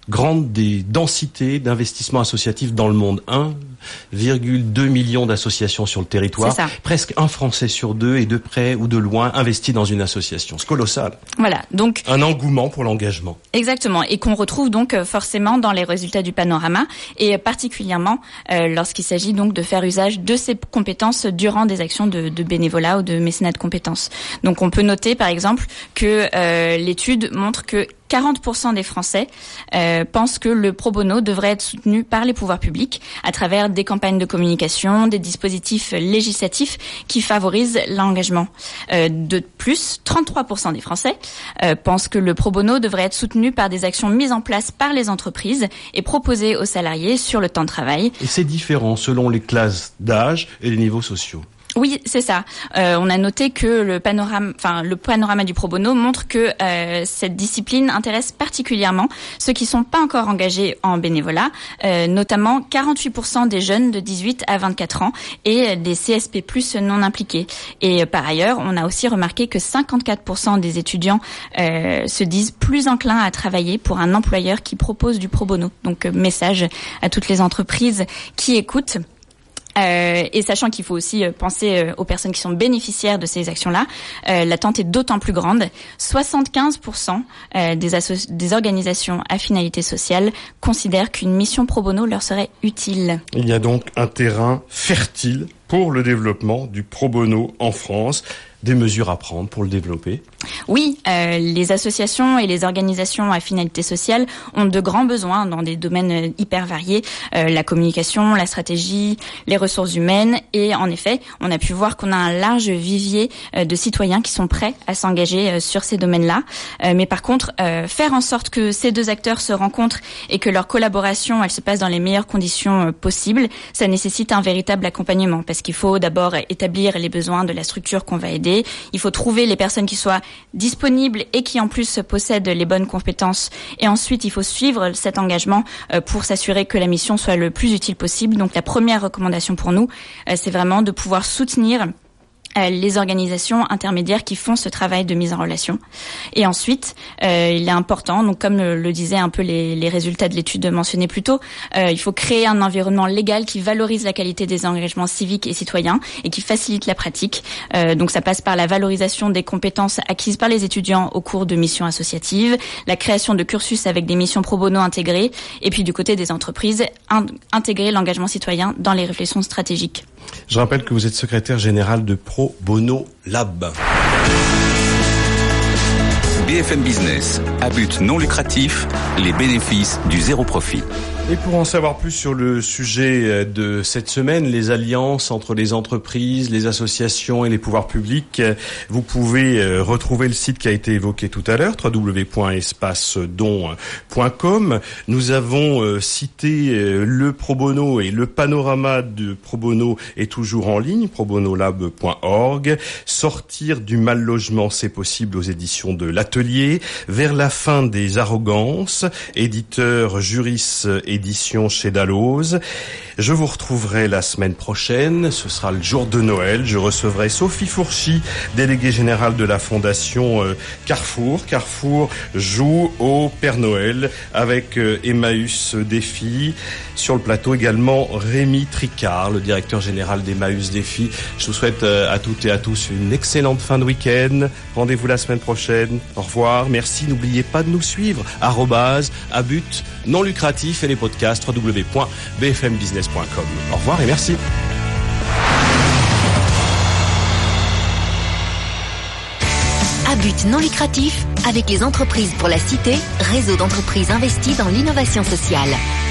grande des densités d'investissement associatif dans le monde. un virgule deux millions d'associations sur le territoire. Presque un Français sur deux est de près ou de loin investi dans une association. C'est colossal. Voilà. Donc. Un engouement pour l'engagement. Exactement. Et qu'on retrouve donc forcément dans les résultats du panorama et particulièrement euh, lorsqu'il s'agit donc de faire usage de ces compétences durant des actions de, de bénévolat ou de mécénat de compétences. Donc on peut noter par exemple que euh, l'étude montre que quarante pour cent des Français euh, pensent que le pro bono devrait être soutenu par les pouvoirs publics à travers des campagnes de communication, des dispositifs législatifs qui favorisent l'engagement. Euh, de plus, trente-trois pour cent des Français euh, pensent que le pro bono devrait être soutenu par des actions mises en place par les entreprises et proposées aux salariés sur le temps de travail. Et c'est différent selon les classes d'âge et les niveaux sociaux. Oui, c'est ça. Euh, on a noté que le panorama, enfin le panorama du pro bono montre que euh, cette discipline intéresse particulièrement ceux qui sont pas encore engagés en bénévolat, euh, notamment quarante-huit pour cent des jeunes de dix-huit à vingt-quatre ans et des C S P plus, non impliqués. Et euh, par ailleurs, on a aussi remarqué que cinquante-quatre pour cent des étudiants euh, se disent plus enclins à travailler pour un employeur qui propose du pro bono. Donc euh, message à toutes les entreprises qui écoutent. Euh, et sachant qu'il faut aussi penser euh, aux personnes qui sont bénéficiaires de ces actions-là, euh, l'attente est d'autant plus grande. soixante-quinze pour cent euh, des, asso- des organisations à finalité sociale considèrent qu'une mission pro bono leur serait utile. Il y a donc un terrain fertile pour le développement du pro bono en France. Des mesures à prendre pour le développer? Oui, euh, les associations et les organisations à finalité sociale ont de grands besoins dans des domaines hyper variés, euh, la communication, la stratégie, les ressources humaines, et en effet, on a pu voir qu'on a un large vivier euh, de citoyens qui sont prêts à s'engager euh, sur ces domaines-là. Euh, mais par contre, euh, faire en sorte que ces deux acteurs se rencontrent et que leur collaboration, elle se passe dans les meilleures conditions euh, possibles, ça nécessite un véritable accompagnement, parce qu'il faut d'abord établir les besoins de la structure qu'on va aider. Il faut trouver les personnes qui soient disponibles et qui en plus possèdent les bonnes compétences. Et ensuite, il faut suivre cet engagement pour s'assurer que la mission soit le plus utile possible. Donc la première recommandation pour nous, c'est vraiment de pouvoir soutenir les organisations intermédiaires qui font ce travail de mise en relation. Et ensuite, euh, il est important, donc comme le, le disaient un peu les, les résultats de l'étude mentionnée plus tôt, euh, il faut créer un environnement légal qui valorise la qualité des engagements civiques et citoyens et qui facilite la pratique. Euh, donc ça passe par la valorisation des compétences acquises par les étudiants au cours de missions associatives, la création de cursus avec des missions pro bono intégrées, et puis du côté des entreprises, in- intégrer l'engagement citoyen dans les réflexions stratégiques. Je rappelle que vous êtes secrétaire général de Pro Bono Lab. B F M Business, à but non lucratif, les bénéfices du zéro profit. Et pour en savoir plus sur le sujet de cette semaine, les alliances entre les entreprises, les associations et les pouvoirs publics, vous pouvez retrouver le site qui a été évoqué tout à l'heure, w w w point espace don point com. Nous avons cité le pro bono et le panorama de pro bono est toujours en ligne, pro bono lab point org. Sortir du mal logement, c'est possible aux éditions de l'Atelier. Vers la fin des arrogances, éditeur Juris et édition chez Dalloz. Je vous retrouverai la semaine prochaine. Ce sera le jour de Noël. Je recevrai Sophie Fourchy, déléguée générale de la fondation euh, Carrefour. Carrefour joue au Père Noël avec euh, Emmaüs Défi. Sur le plateau également Rémi Tricard, le directeur général d'Emmaüs Défi. Je vous souhaite euh, à toutes et à tous une excellente fin de week-end. Rendez-vous la semaine prochaine. Au revoir. Merci. N'oubliez pas de nous suivre. Arrobase, à but non lucratif et les podcasts w w w point b f m business point com. Au revoir et merci. À but non lucratif, avec les entreprises pour la cité, réseau d'entreprises investies dans l'innovation sociale.